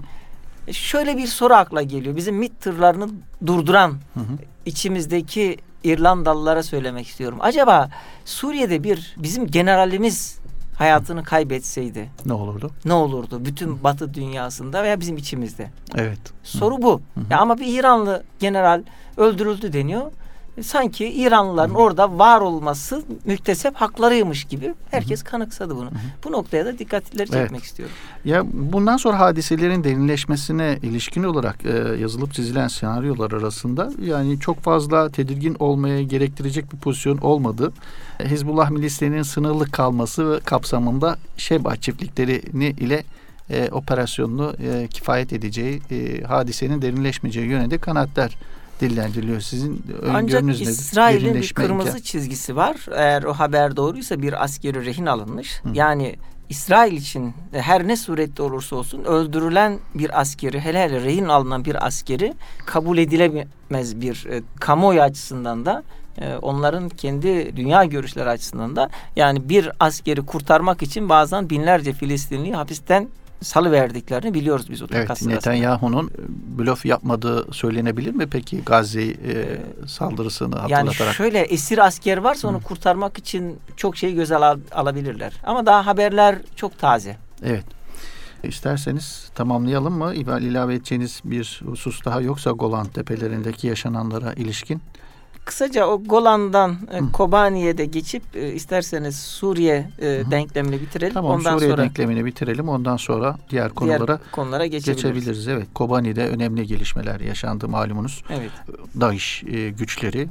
şöyle bir soru akla geliyor. Bizim MİT tırlarını durduran içimizdeki İrlandalılara söylemek istiyorum. Acaba Suriye'de bizim generalimiz hayatını kaybetseydi ne olurdu? Ne olurdu? Bütün Batı dünyasında veya bizim içimizde. Evet. Soru bu. Ya ama bir İranlı general öldürüldü deniyor. Sanki İranlıların orada var olması müktesep haklarıymış gibi herkes kanıksadı bunu. Bu noktaya da dikkatleri çekmek istiyorum. Ya bundan sonra hadiselerin derinleşmesine ilişkin olarak yazılıp çizilen senaryolar arasında yani çok fazla tedirgin olmaya gerektirecek bir pozisyon olmadı. Hizbullah milislerinin sınırlı kalması ve kapsamında Şebha çiftliklerini ile operasyonunu kifayet edeceği, hadisenin derinleşmeyeceği yönünde kanaatler dillendiriliyor. Sizin öngörünüz nedir? Ancak İsrail'in bir kırmızı çizgisi var. Eğer o haber doğruysa bir askeri rehin alınmış. Yani İsrail için her ne surette olursa olsun öldürülen bir askeri, hele rehin alınan bir askeri kabul edilemez bir kamuoyu açısından da onların kendi dünya görüşleri açısından da yani bir askeri kurtarmak için bazen binlerce Filistinliyi hapisten salıverdiklerini biliyoruz biz o takas sırasında. Netanyahu'nun blöf yapmadığı söylenebilir mi peki Gazze saldırısını hatırlatarak? Yani şöyle esir asker varsa onu kurtarmak için çok şeyi göze alabilirler. Ama daha haberler çok taze. Evet. İsterseniz tamamlayalım mı? İlave edeceğiniz bir husus daha yoksa Golan Tepelerindeki yaşananlara ilişkin. Kısaca o Golan'dan Kobani'ye de geçip isterseniz Suriye denklemini bitirelim. Tamam, ondan Suriye sonra denklemini bitirelim. Ondan sonra diğer konulara geçebiliriz. Evet, Kobani'de önemli gelişmeler yaşandı malumunuz. Evet. DAEŞ güçleri.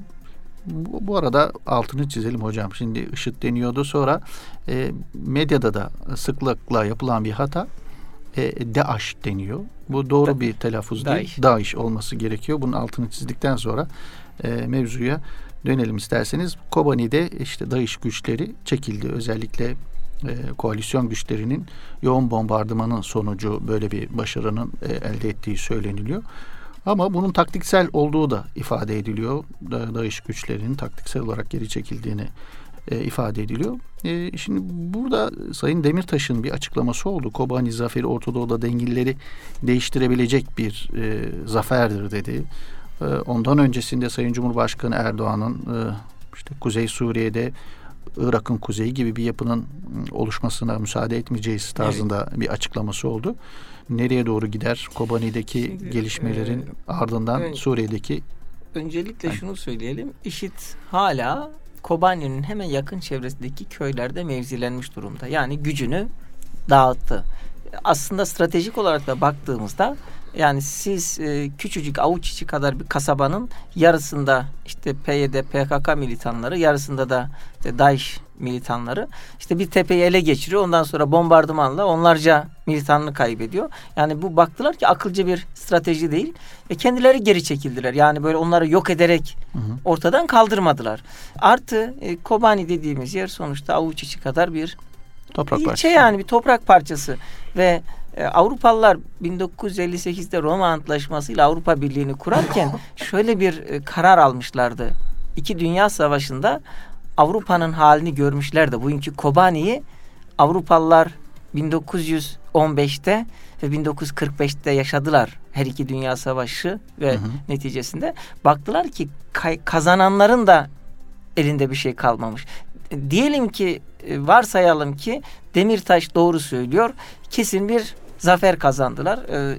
Bu arada altını çizelim hocam. Şimdi IŞİD deniyordu, sonra medyada da sıklıkla yapılan bir hata DAEŞ deniyor. Bu doğru bir telaffuz değil. DAEŞ olması gerekiyor. Bunun altını çizdikten sonra mevzuya dönelim isterseniz. Kobani'de işte DAEŞ güçleri çekildi. Özellikle koalisyon güçlerinin yoğun bombardımanın sonucu böyle bir başarının elde ettiği söyleniliyor. Ama bunun taktiksel olduğu da ifade ediliyor. DAEŞ güçlerinin taktiksel olarak geri çekildiğini ifade ediliyor. Şimdi burada Sayın Demirtaş'ın bir açıklaması oldu. Kobani zaferi Orta Doğu'da dengeleri değiştirebilecek bir zaferdir dedi. Ondan öncesinde Sayın Cumhurbaşkanı Erdoğan'ın işte Kuzey Suriye'de Irak'ın kuzeyi gibi bir yapının oluşmasına müsaade etmeyeceğiz tarzında bir açıklaması oldu. Nereye doğru gider? Kobani'deki gelişmelerin ardından Suriye'deki... Öncelikle şunu söyleyelim. IŞİD hala Kobani'nin hemen yakın çevresindeki köylerde mevzilenmiş durumda. Yani gücünü dağıttı. Aslında stratejik olarak da baktığımızda yani siz küçücük avuç içi kadar bir kasabanın yarısında işte PYD, PKK militanları, yarısında da işte DAEŞ militanları işte bir tepeyi ele geçiriyor. Ondan sonra bombardımanla onlarca militanını kaybediyor. Yani bu baktılar ki akılcı bir strateji değil ve kendileri geri çekildiler. Yani böyle onları yok ederek ortadan kaldırmadılar. Artı Kobani dediğimiz yer sonuçta avuç içi kadar bir toprak ilçe parçası. Yani bir toprak parçası ve Avrupalılar 1958'de Roma Antlaşması ile Avrupa Birliği'ni kurarken şöyle bir karar almışlardı. İki Dünya Savaşı'nda Avrupa'nın halini görmüşlerdi. Bugünkü Kobani'yi Avrupalılar 1915'te ve 1945'te yaşadılar. Her iki Dünya Savaşı ve neticesinde baktılar ki kazananların da elinde bir şey kalmamış. Diyelim ki varsayalım ki Demirtaş doğru söylüyor. Kesin bir zafer kazandılar.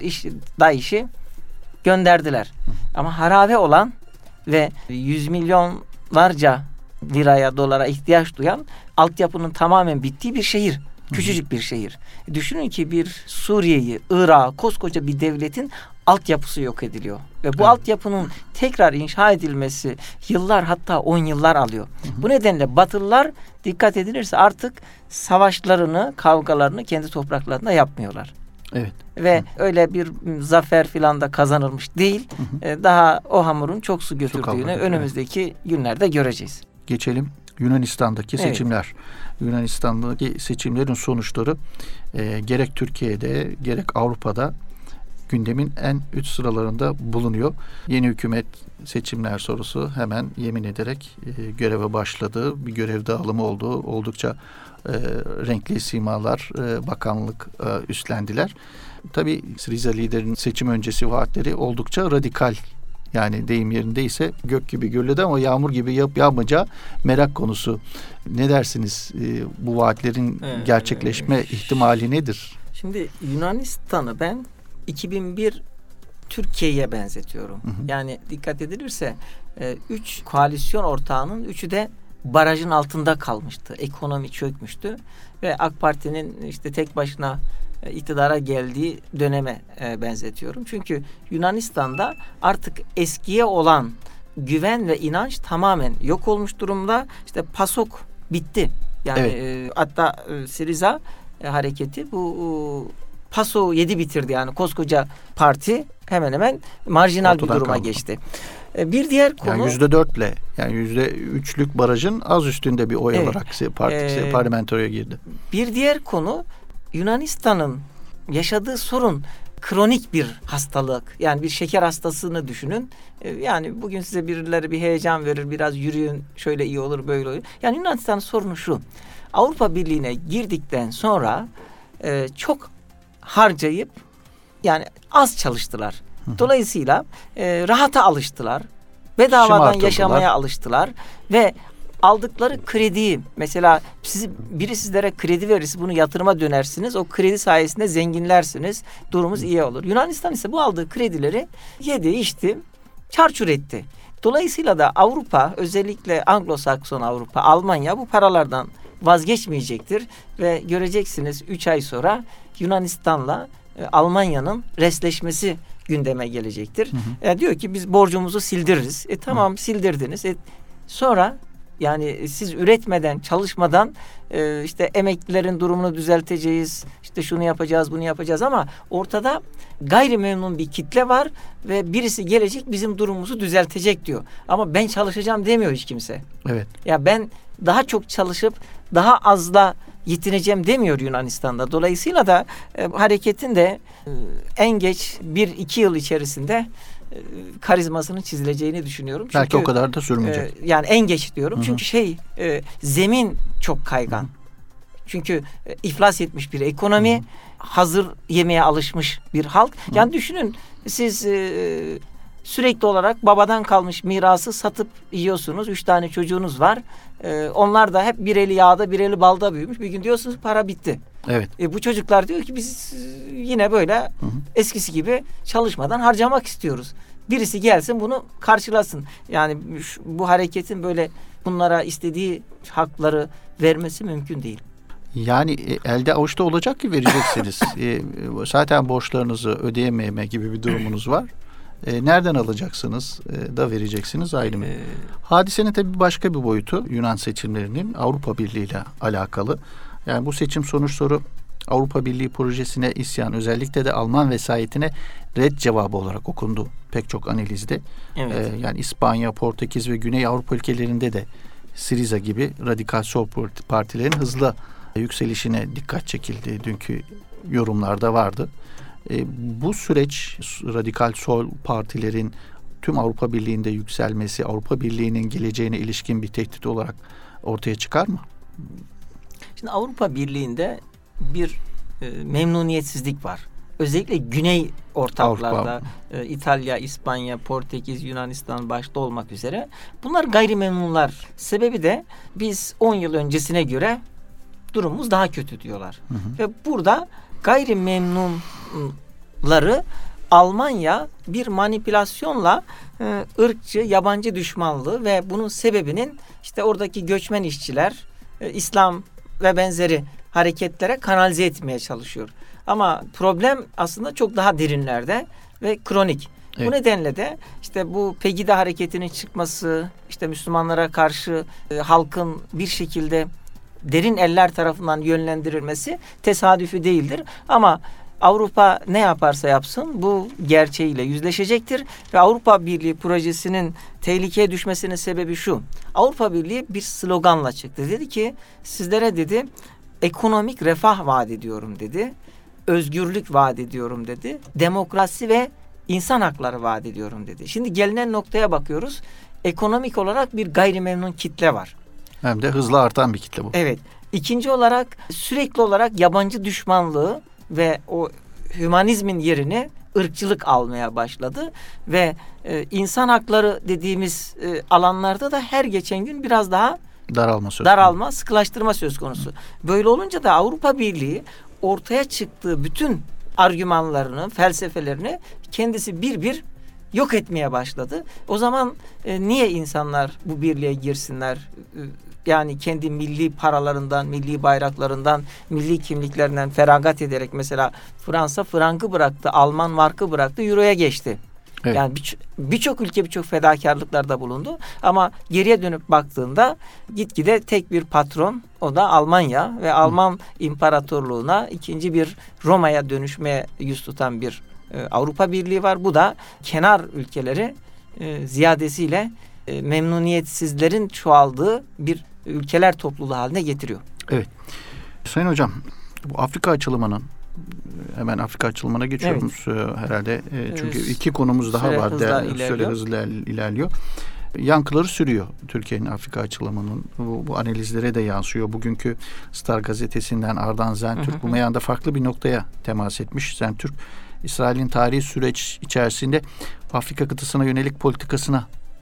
DAEŞ'i gönderdiler. Ama harabe olan ve 100 milyonlarca liraya, dolara ihtiyaç duyan altyapının tamamen bittiği bir şehir. Küçücük bir şehir. Düşünün ki bir Suriye'yi, Irak'ı, koskoca bir devletin altyapısı yok ediliyor. Ve bu altyapının tekrar inşa edilmesi yıllar, hatta 10 yıllar alıyor. Bu nedenle Batılılar dikkat edilirse artık savaşlarını, kavgalarını kendi topraklarında yapmıyorlar. Evet. Ve öyle bir zafer filan da kazanılmış değil. Daha o hamurun çok su götürdüğünü önümüzdeki günlerde göreceğiz. Geçelim Yunanistan'daki seçimler. Yunanistan'daki seçimlerin sonuçları gerek Türkiye'de gerek Avrupa'da gündemin en üst sıralarında bulunuyor. Yeni hükümet seçimler sorusu hemen yemin ederek göreve başladı. Bir görev dağılımı oldu. Oldukça renkli simalar bakanlık üstlendiler. Tabii Syriza liderinin seçim öncesi vaatleri oldukça radikal. Yani deyim yerindeyse gök gibi gürledi ama yağmur gibi yağmayacağı merak konusu. Ne dersiniz? Bu vaatlerin gerçekleşme ihtimali nedir? Şimdi Yunanistan'ı ben 2001 Türkiye'ye benzetiyorum. Yani dikkat edilirse 3 koalisyon ortağının 3'ü de barajın altında kalmıştı. Ekonomi çökmüştü ve AK Parti'nin işte tek başına iktidara geldiği döneme benzetiyorum. Çünkü Yunanistan'da artık eskiye olan güven ve inanç tamamen yok olmuş durumda. İşte PASOK bitti. Yani hatta Syriza hareketi bu PASOK'u yedi bitirdi. Yani koskoca parti hemen hemen marjinal bir duruma geçti. Bir diğer konu... Yani %4'le, yani %3'lük barajın az üstünde bir oy olarak parlamentoya girdi. Bir diğer konu Yunanistan'ın yaşadığı sorun kronik bir hastalık. Yani bir şeker hastasını düşünün. Yani bugün size birileri bir heyecan verir, biraz yürüyün, şöyle iyi olur, böyle olur. Yani Yunanistan'ın sorunu şu. Avrupa Birliği'ne girdikten sonra çok harcayıp yani az çalıştılar. Dolayısıyla rahata alıştılar. Bedavadan yaşamaya alıştılar ve aldıkları krediyi, mesela biri sizlere kredi verirse bunu yatırıma dönersiniz. O kredi sayesinde zenginlersiniz. Durumumuz iyi olur. Yunanistan ise bu aldığı kredileri yedi, içti, çarçur etti. Dolayısıyla da Avrupa, özellikle Anglo-Sakson Avrupa, Almanya bu paralardan vazgeçmeyecektir ve göreceksiniz 3 ay sonra Yunanistan'la Almanya'nın resleşmesi gündeme gelecektir. Diyor ki biz borcumuzu sildiririz. Tamam, sildirdiniz. Sonra yani siz üretmeden, çalışmadan işte emeklilerin durumunu düzelteceğiz, işte şunu yapacağız, bunu yapacağız ama ortada gayrimemnun bir kitle var ve birisi gelecek bizim durumumuzu düzeltecek diyor. Ama ben çalışacağım demiyor hiç kimse. Evet. Ya ben daha çok çalışıp daha azla yetineceğim demiyor Yunanistan'da. Dolayısıyla da hareketin de en geç 1-2 yıl içerisinde karizmasının çizileceğini düşünüyorum. Çünkü, belki o kadar da sürmeyecek. Yani en geç diyorum. Hı-hı. Çünkü zemin çok kaygan. Hı-hı. Çünkü iflas etmiş bir ekonomi, Hı-hı. hazır yemeğe alışmış bir halk. Hı-hı. Yani düşünün siz sürekli olarak babadan kalmış mirası satıp yiyorsunuz. 3 tane çocuğunuz var. Onlar da hep bir eli yağda bir eli balda büyümüş. Bir gün diyorsunuz para bitti. Evet. Bu çocuklar diyor ki biz yine böyle Hı-hı. eskisi gibi çalışmadan harcamak istiyoruz. Birisi gelsin bunu karşılasın. Yani bu hareketin böyle bunlara istediği hakları vermesi mümkün değil. Yani elde avuçta olacak ki vereceksiniz. Zaten borçlarınızı ödeyememe gibi bir durumunuz var. Nereden alacaksınız da vereceksiniz ayrı mı? Hadisenin tabii başka bir boyutu Yunan seçimlerinin Avrupa Birliği ile alakalı. Yani bu seçim sonuçları Avrupa Birliği projesine isyan, özellikle de Alman vesayetine red cevabı olarak okundu pek çok analizde. Evet. Yani İspanya, Portekiz ve Güney Avrupa ülkelerinde de Syriza gibi radikal sol partilerin hızlı yükselişine dikkat çekildi. Dünkü yorumlarda vardı. Bu süreç radikal sol partilerin tüm Avrupa Birliği'nde yükselmesi, Avrupa Birliği'nin geleceğine ilişkin bir tehdit olarak ortaya çıkar mı? Şimdi Avrupa Birliği'nde bir memnuniyetsizlik var. Özellikle Güney ortaklarda İtalya, İspanya, Portekiz, Yunanistan başta olmak üzere bunlar gayrimemnunlar. Sebebi de biz 10 yıl öncesine göre durumumuz daha kötü diyorlar. Hı hı. Ve burada gayrimemnunları Almanya bir manipülasyonla ırkçı, yabancı düşmanlığı ve bunun sebebinin işte oradaki göçmen işçiler, İslam ve benzeri hareketlere kanalize etmeye çalışıyor. Ama problem aslında çok daha derinlerde ve kronik. Evet. Bu nedenle de işte bu Pegida hareketinin çıkması, işte Müslümanlara karşı halkın bir şekilde derin eller tarafından yönlendirilmesi tesadüfi değildir. Ama Avrupa ne yaparsa yapsın bu gerçeğiyle yüzleşecektir ve Avrupa Birliği projesinin tehlikeye düşmesinin sebebi şu. Avrupa Birliği bir sloganla çıktı. Dedi ki sizlere dedi ekonomik refah vaat ediyorum dedi. Özgürlük vaat ediyorum dedi. Demokrasi ve insan hakları vaat ediyorum dedi. Şimdi gelinen noktaya bakıyoruz. Ekonomik olarak bir gayrimemnun kitle var. Hem de hızla artan bir kitle bu. Evet. İkinci olarak sürekli olarak yabancı düşmanlığı ve o hümanizmin yerini ırkçılık almaya başladı ve insan hakları dediğimiz alanlarda da her geçen gün biraz daha daralma, sıkılaştırma söz konusu. Böyle olunca da Avrupa Birliği ortaya çıktığı bütün argümanlarını, felsefelerini kendisi bir yok etmeye başladı. O zaman niye insanlar bu birliğe girsinler? Yani kendi milli paralarından, milli bayraklarından, milli kimliklerinden feragat ederek mesela Fransa frankı bıraktı, Alman markı bıraktı, euroya geçti. Evet. Yani birçok ülke birçok fedakarlıklarda bulundu. Ama geriye dönüp baktığında gitgide tek bir patron, o da Almanya ve Alman İmparatorluğu'na ikinci bir Roma'ya dönüşmeye yüz tutan bir Avrupa Birliği var. Bu da kenar ülkeleri ziyadesiyle memnuniyetsizlerin çoğaldığı bir ülkeler topluluğu haline getiriyor. Evet. Sayın Hocam, bu Afrika açılımının hemen Afrika açılımına geçiyoruz herhalde. Çünkü iki konumuz daha var. Süre hızla ilerliyor. Yankıları sürüyor Türkiye'nin Afrika açılımının. Bu analizlere de yansıyor. Bugünkü Star gazetesinden Ardan Zentürk bu meyanda farklı bir noktaya temas etmiş. Zentürk, İsrail'in tarihi süreç içerisinde Afrika kıtasına yönelik politikasına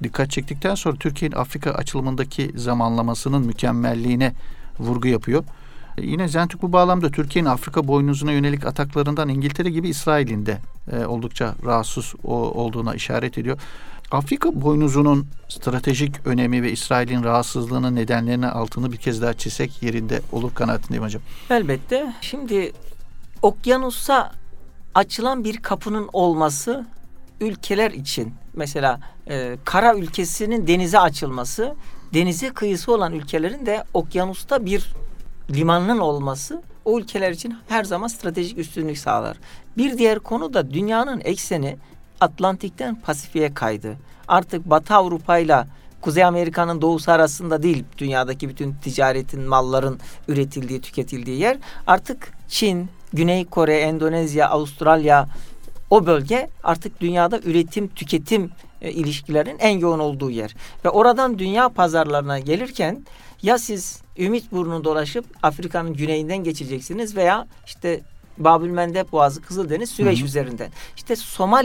dikkat çektikten sonra Türkiye'nin Afrika açılımındaki zamanlamasının mükemmelliğine vurgu yapıyor. Yine Zentürk bu bağlamda Türkiye'nin Afrika boynuzuna yönelik ataklarından İngiltere gibi İsrail'in de oldukça rahatsız olduğuna işaret ediyor. Afrika boynuzunun stratejik önemi ve İsrail'in rahatsızlığının nedenlerine altını bir kez daha çizsek yerinde olur kanaatindeyim hocam. Elbette. Şimdi okyanusa açılan bir kapının olması ülkeler için, mesela kara ülkesinin denize açılması, denize kıyısı olan ülkelerin de okyanusta bir limanının olması o ülkeler için her zaman stratejik üstünlük sağlar. Bir diğer konu da dünyanın ekseni Atlantik'ten Pasifik'e kaydı. Artık Batı Avrupa ile Kuzey Amerika'nın doğusu arasında değil, dünyadaki bütün ticaretin, malların üretildiği, tüketildiği yer. Artık Çin, Güney Kore, Endonezya, Avustralya, o bölge artık dünyada üretim, tüketim ilişkilerin en yoğun olduğu yer. Ve oradan dünya pazarlarına gelirken ya siz Ümitburnu'nu dolaşıp Afrika'nın güneyinden geçeceksiniz veya işte Babülmendeb Boğazı, Kızıldeniz, Süveyş üzerinden. İşte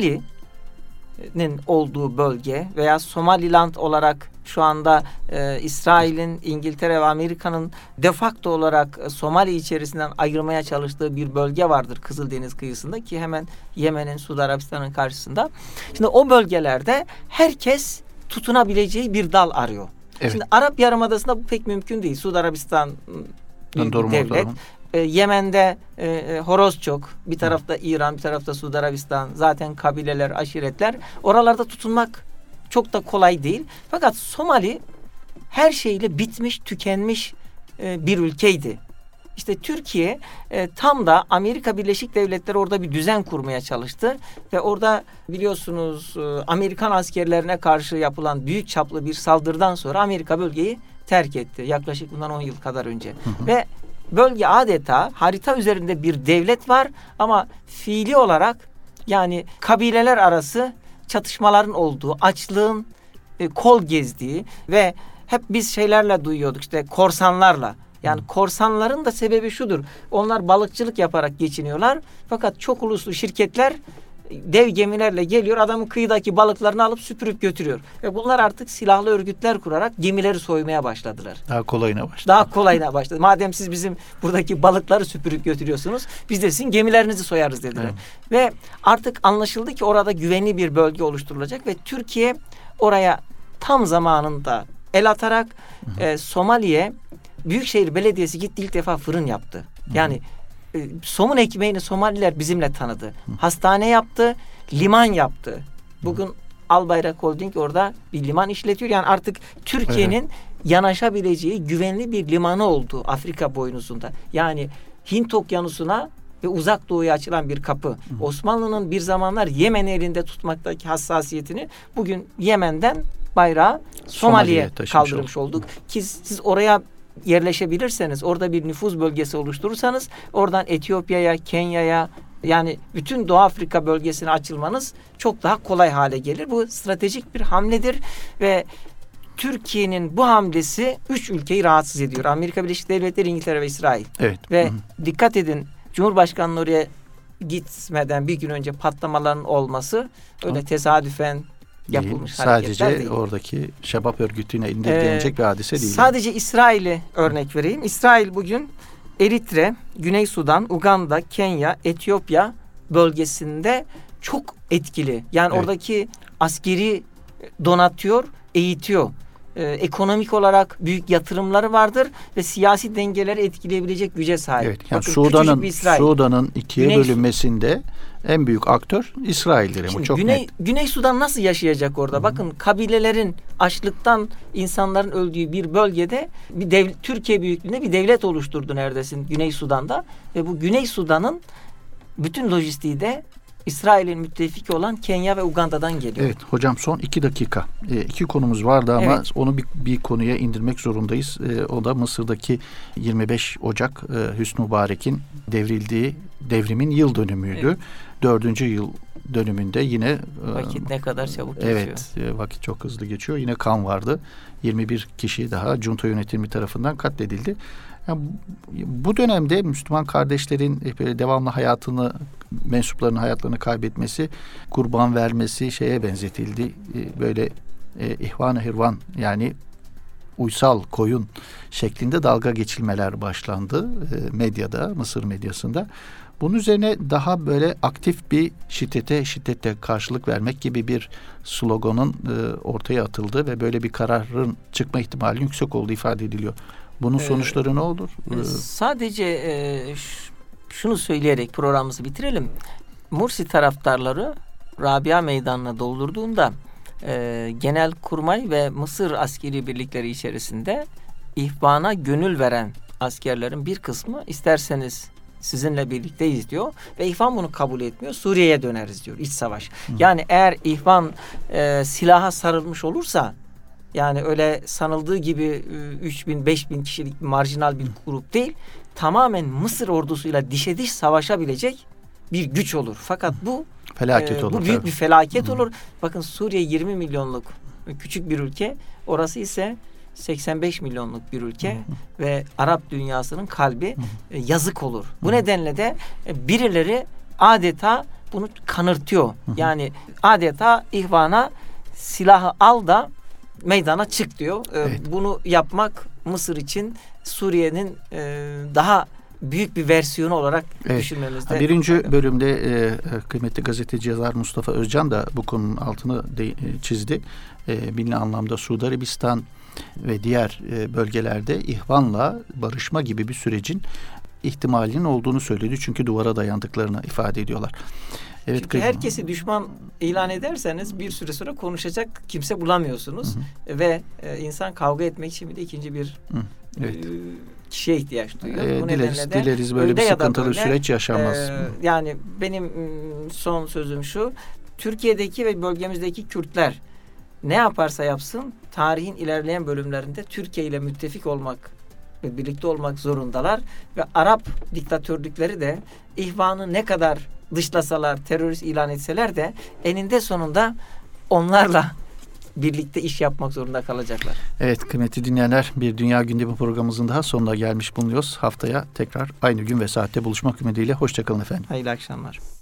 Somali'nin olduğu bölge veya Somaliland olarak şu anda İsrail'in, İngiltere ve Amerika'nın de facto olarak Somali içerisinden ayırmaya çalıştığı bir bölge vardır Kızıldeniz kıyısında ki hemen Yemen'in, Suudi Arabistan'ın karşısında. Şimdi o bölgelerde herkes tutunabileceği bir dal arıyor. Evet. Şimdi Arap Yarımadası'nda bu pek mümkün değil. Suudi Arabistan bir devlet. Yemen'de horoz çok. Bir tarafta İran, bir tarafta Suudi Arabistan. Zaten kabileler, aşiretler. Oralarda tutunmak çok da kolay değil. Fakat Somali her şeyle bitmiş, tükenmiş bir ülkeydi. İşte Türkiye tam da Amerika Birleşik Devletleri orada bir düzen kurmaya çalıştı. Ve orada biliyorsunuz Amerikan askerlerine karşı yapılan büyük çaplı bir saldırıdan sonra Amerika bölgeyi terk etti. Yaklaşık bundan 10 yıl kadar önce. Ve bölge adeta harita üzerinde bir devlet var ama fiili olarak yani kabileler arası çatışmaların olduğu, açlığın kol gezdiği ve hep biz şeylerle duyuyorduk işte korsanlarla. Yani korsanların da sebebi şudur. Onlar balıkçılık yaparak geçiniyorlar. Fakat çok uluslu şirketler dev gemilerle geliyor. Adamın kıyıdaki balıklarını alıp süpürüp götürüyor. Ve bunlar artık silahlı örgütler kurarak gemileri soymaya başladılar. Daha kolayına başladı. Madem siz bizim buradaki balıkları süpürüp götürüyorsunuz, biz de sizin gemilerinizi soyarız dediler. Evet. Ve artık anlaşıldı ki orada güvenli bir bölge oluşturulacak ve Türkiye oraya tam zamanında el atarak Somali'ye Büyükşehir Belediyesi gitti, ilk defa fırın yaptı. Yani somun ekmeğini Somaliler bizimle tanıdı. Hastane yaptı, liman yaptı. Bugün Albayrak Holding orada bir liman işletiyor. Yani artık Türkiye'nin yanaşabileceği güvenli bir limanı oldu Afrika boynuzunda. Yani Hint Okyanusu'na ve Uzak Doğu'ya açılan bir kapı. Osmanlı'nın bir zamanlar Yemen'i elinde tutmaktaki hassasiyetini bugün Yemen'den bayrağı Somali'ye kaldırmış olduk. Ki siz oraya yerleşebilirseniz, orada bir nüfuz bölgesi oluşturursanız oradan Etiyopya'ya, Kenya'ya yani bütün Doğu Afrika bölgesine açılmanız çok daha kolay hale gelir. Bu stratejik bir hamledir ve Türkiye'nin bu hamlesi 3 ülkeyi rahatsız ediyor. Amerika Birleşik Devletleri, İngiltere ve İsrail. Evet. Ve dikkat edin, Cumhurbaşkanı'nın oraya gitmeden bir gün önce patlamaların olması öyle tesadüfen yapılmış sadece hareketler değil. Oradaki Şebap örgütüne indirgenecek bir hadise değil. Sadece İsrail'e örnek vereyim. İsrail bugün Eritre, Güney Sudan, Uganda, Kenya, Etiyopya bölgesinde çok etkili. Yani oradaki askeri donatıyor, eğitiyor. Ekonomik olarak büyük yatırımları vardır ve siyasi dengeleri etkileyebilecek güce sahip. Evet, yani bakın, Sudan'ın ikiye bölünmesinde en büyük aktör İsrail'dir. Şimdi çok Güney Sudan nasıl yaşayacak orada? Bakın kabilelerin açlıktan insanların öldüğü bir bölgede Türkiye büyüklüğünde bir devlet oluşturdu neredesin Güney Sudan'da ve bu Güney Sudan'ın bütün lojistiği de İsrail'in müttefiki olan Kenya ve Uganda'dan geliyor. Evet hocam, son 2 dakika. 2 konumuz vardı ama onu bir konuya indirmek zorundayız. O da Mısır'daki 25 Ocak Hüsnü Mübarek'in devrimin yıl dönümüydü. Evet. 4. yıl dönümünde yine vakit ne kadar çabuk geçiyor. Evet, vakit çok hızlı geçiyor. Yine kan vardı. 21 kişi daha junta yönetimi tarafından katledildi. Yani bu dönemde Müslüman kardeşlerin devamlı mensuplarının hayatlarını kaybetmesi, kurban vermesi şeye benzetildi. Böyle İhvan-ı Hirvan yani uysal koyun şeklinde dalga geçilmeler başlandı medyada, Mısır medyasında. Bunun üzerine daha böyle aktif bir şiddete karşılık vermek gibi bir sloganın ortaya atıldı ve böyle bir kararın çıkma ihtimali yüksek olduğu ifade ediliyor. Bunun sonuçları ne olur? Sadece şunu söyleyerek programımızı bitirelim. Mursi taraftarları Rabia Meydanı'na doldurduğunda Genelkurmay ve Mısır askeri birlikleri içerisinde ihvana gönül veren askerlerin bir kısmı isterseniz sizinle birlikteyiz diyor ve ihvan bunu kabul etmiyor. Suriye'ye döneriz diyor. İç savaş. Yani eğer ihvan silaha sarılmış olursa, yani öyle sanıldığı gibi 3.000-5.000 kişilik marjinal bir grup değil, tamamen Mısır ordusuyla dişe diş savaşabilecek bir güç olur. Fakat bu felaket olur. Bu büyük bir felaket olur. Bakın Suriye 20 milyonluk küçük bir ülke. Orası ise 85 milyonluk bir ülke ve Arap dünyasının kalbi, yazık olur. Bu nedenle de birileri adeta bunu kanırtıyor. Yani adeta ihvana silahı al da meydana çık diyor. Evet. Bunu yapmak Mısır için Suriye'nin daha büyük bir versiyonu olarak düşünmemizde. Birinci bölümde kıymetli gazeteci yazar Mustafa Özcan da bu konunun altını çizdi. Bilinen anlamda Suudi Arabistan ve diğer bölgelerde ihvanla barışma gibi bir sürecin ihtimalinin olduğunu söyledi. Çünkü duvara dayandıklarını ifade ediyorlar. Evet, çünkü herkesi düşman ilan ederseniz bir süre sonra konuşacak kimse bulamıyorsunuz. Ve insan kavga etmek için bir de ikinci bir kişiye ihtiyaç duyuyor. Dileriz böyle bir sıkıntılı süreç yaşanmaz. Yani benim son sözüm şu: Türkiye'deki ve bölgemizdeki Kürtler ne yaparsa yapsın tarihin ilerleyen bölümlerinde Türkiye ile müttefik olmak ve birlikte olmak zorundalar ve Arap diktatörlükleri de ihvanı ne kadar dışlasalar, terörist ilan etseler de eninde sonunda onlarla birlikte iş yapmak zorunda kalacaklar. Evet kıymetli dinleyenler, bir Dünya Gündemi programımızın daha sonuna gelmiş bulunuyoruz. Haftaya tekrar aynı gün ve saatte buluşmak ümidiyle. Hoşçakalın efendim. Hayırlı akşamlar.